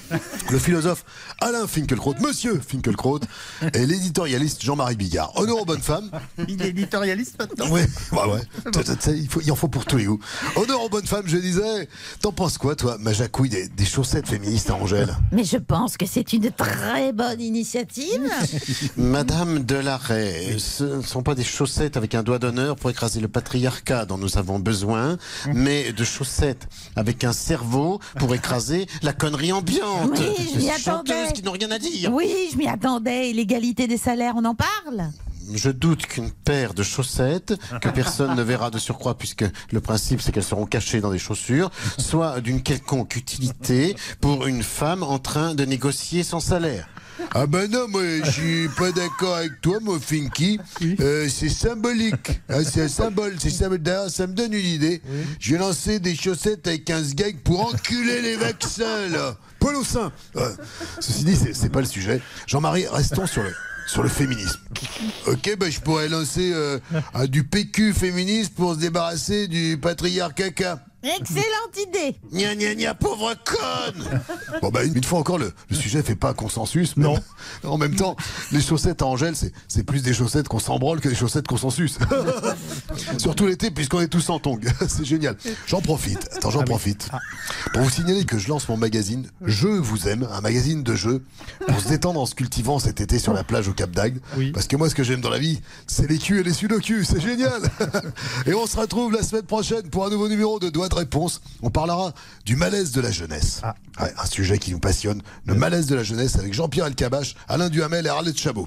le philosophe Alain Finkielkraut, Monsieur Finkielkraut, et l'éditorialiste Jean-Marie Bigard. Honneur aux bonnes femmes. Il est éditorialiste maintenant. Oui, bah ouais. Il, faut, il en faut pour tous les goûts. Honneur aux bonnes femmes, je disais. T'en penses quoi, toi, ma jacouille, des, des chaussettes féministes à Angèle? Mais je pense que c'est une très bonne initiative. Madame Delarey, ce ne sont pas des chaussettes avec un doigt d'honneur pour écraser le patriarcat dont nous avons besoin, mais de chaussettes avec un cerveau pour écraser la connerie ambiante. Oui, je m'y Ces attendais. chanteuses qui n'ont rien à dire. Oui, je m'y attendais. L'égalité des salaires, on en parle? Je doute qu'une paire de chaussettes, que personne ne verra de surcroît puisque le principe c'est qu'elles seront cachées dans des chaussures, soit d'une quelconque utilité pour une femme en train de négocier son salaire. Ah ben non, moi je suis pas d'accord avec toi, mon Finky. Euh, c'est symbolique. Ah, c'est un symbole. C'est symbole. D'ailleurs, ça me donne une idée. Oui. Je vais lancer des chaussettes avec quinze gags pour enculer les vaccins, là. Paul au sein. Euh, ceci dit, c'est, c'est pas le sujet. Jean-Marie, restons sur le. Sur le féminisme. Ok, ben je pourrais lancer euh, euh, du P Q féministe pour se débarrasser du patriarcat. Excellente idée. Gna gna gna, pauvre conne. Bon bah une fois encore, le, le sujet fait pas consensus. Non. En même temps, les chaussettes à Angèle, c'est, c'est plus des chaussettes qu'on s'embrolle que des chaussettes consensus. Surtout l'été, puisqu'on est tous en tongs. C'est génial. J'en profite. Attends, j'en ah profite. Oui. Ah. Pour vous signaler que je lance mon magazine Je vous aime, un magazine de jeux, pour se détendre en se cultivant cet été sur la plage au Cap d'Agde. Oui. Parce que moi, ce que j'aime dans la vie, c'est les culs et les sudokus. C'est génial. Et on se retrouve la semaine prochaine pour un nouveau numéro de Doigt de réponse. On parlera du malaise de la jeunesse. Ah. Ouais, un sujet qui nous passionne. Le malaise de la jeunesse avec Jean-Pierre Elkabbach, Alain Duhamel et Arlette Chabot.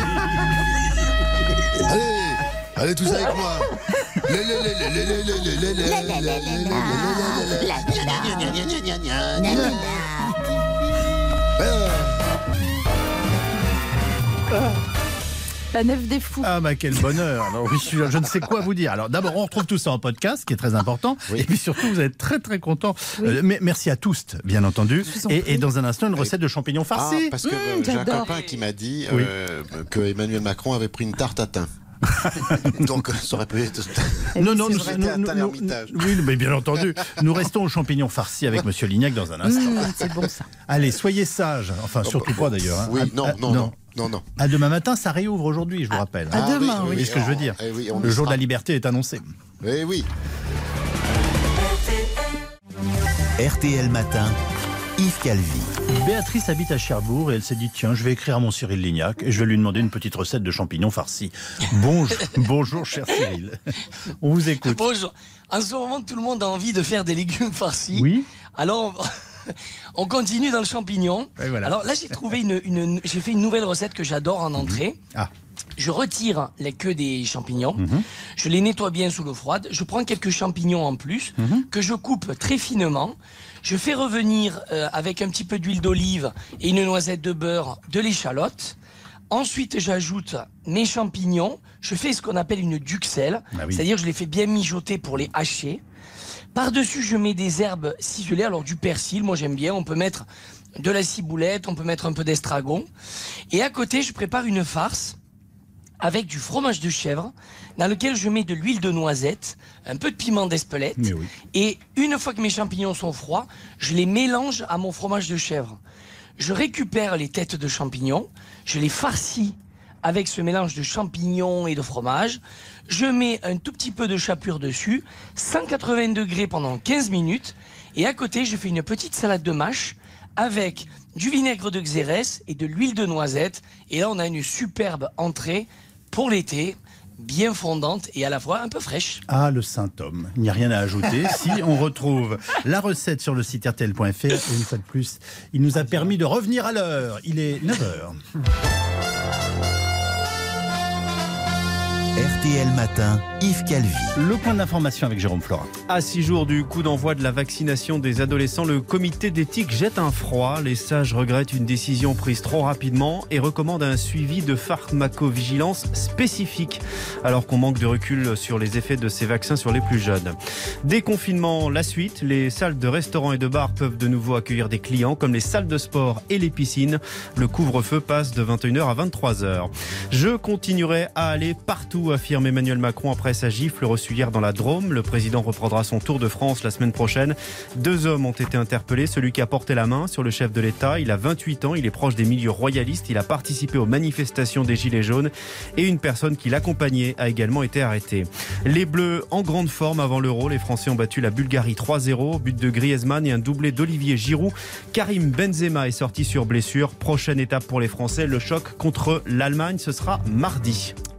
Allez, allez tous avec moi. La nef des fous. Ah bah quel bonheur. Alors, je, je ne sais quoi vous dire. Alors d'abord on retrouve tout ça en podcast, qui est très important. Oui. Et puis surtout vous êtes très très contents. Oui. Euh, mais merci à tous, bien entendu. Et, et dans un instant une recette de champignons farcis. Ah, parce que euh, mmh, j'ai un copain qui m'a dit oui. euh, que Emmanuel Macron avait pris une tarte à thym. Donc ça aurait pu être. Non, non, nous, nous, nous, nous, oui, mais bien entendu. Nous restons aux champignons farcis avec Monsieur Lignac dans un instant. Mmh, c'est bon ça. Allez, soyez sages. Enfin, surtout pas d'ailleurs. Hein. Oui, non, à, non, non, non, non. À demain matin, ça réouvre aujourd'hui, je vous rappelle. À, à ah, demain, oui. Vous voyez ce que je veux dire. Eh oui, Le jour sera. de la liberté est annoncé. Eh oui. R T L Matin, Yves Calvi. Béatrice habite à Cherbourg et elle s'est dit tiens, je vais écrire à mon Cyril Lignac et je vais lui demander une petite recette de champignons farcis. Bonjour, bonjour cher Cyril. On vous écoute. Bonjour. En ce moment, tout le monde a envie de faire des légumes farcis. Oui. Alors, on continue dans le champignon. Voilà. Alors là, j'ai trouvé une, une, j'ai fait une nouvelle recette que j'adore en entrée. Ah. Je retire les queues des champignons, mmh. je les nettoie bien sous l'eau froide, je prends quelques champignons en plus, mmh. que je coupe très finement, je fais revenir euh, avec un petit peu d'huile d'olive et une noisette de beurre de l'échalote. Ensuite, j'ajoute mes champignons, je fais ce qu'on appelle une duxelle, bah oui. c'est-à-dire je les fais bien mijoter pour les hacher. Par-dessus, je mets des herbes ciselées, alors du persil, moi j'aime bien, on peut mettre de la ciboulette, on peut mettre un peu d'estragon. Et à côté, je prépare une farce avec du fromage de chèvre, dans lequel je mets de l'huile de noisette, un peu de piment d'Espelette, oui. et une fois que mes champignons sont froids, je les mélange à mon fromage de chèvre. Je récupère les têtes de champignons, je les farcis avec ce mélange de champignons et de fromage, je mets un tout petit peu de chapelure dessus, cent quatre-vingts degrés pendant quinze minutes, et à côté, je fais une petite salade de mâche avec du vinaigre de xérès et de l'huile de noisette, et là on a une superbe entrée pour l'été, bien fondante et à la fois un peu fraîche. Ah, le Saint-Homme. Il n'y a rien à ajouter. Si on retrouve la recette sur le site R T L point F R, et une fois de plus, il nous a permis de revenir à l'heure. Il est neuf heures. R T L Matin, Yves Calvi. Le point d'information avec Jérôme Florin. À six jours du coup d'envoi de la vaccination des adolescents, le comité d'éthique jette un froid. Les sages regrettent une décision prise trop rapidement et recommandent un suivi de pharmacovigilance spécifique, alors qu'on manque de recul sur les effets de ces vaccins sur les plus jeunes. Déconfinement, la suite. Les salles de restaurants et de bars peuvent de nouveau accueillir des clients, comme les salles de sport et les piscines. Le couvre-feu passe de vingt et une heures à vingt-trois heures. Je continuerai à aller partout, affirme Emmanuel Macron après après sa gifle reçue hier dans la Drôme. Le président reprendra son tour de France la semaine prochaine. Deux hommes ont été interpellés. Celui qui a porté la main sur le chef de l'État, il a vingt-huit ans, il est proche des milieux royalistes, il a participé aux manifestations des Gilets jaunes et une personne qui l'accompagnait a également été arrêtée. Les Bleus en grande forme avant l'Euro, les Français ont battu la Bulgarie trois zéro, but de Griezmann et un doublé d'Olivier Giroud. Karim Benzema est sorti sur blessure. Prochaine étape pour les Français, le choc contre l'Allemagne, ce sera mardi.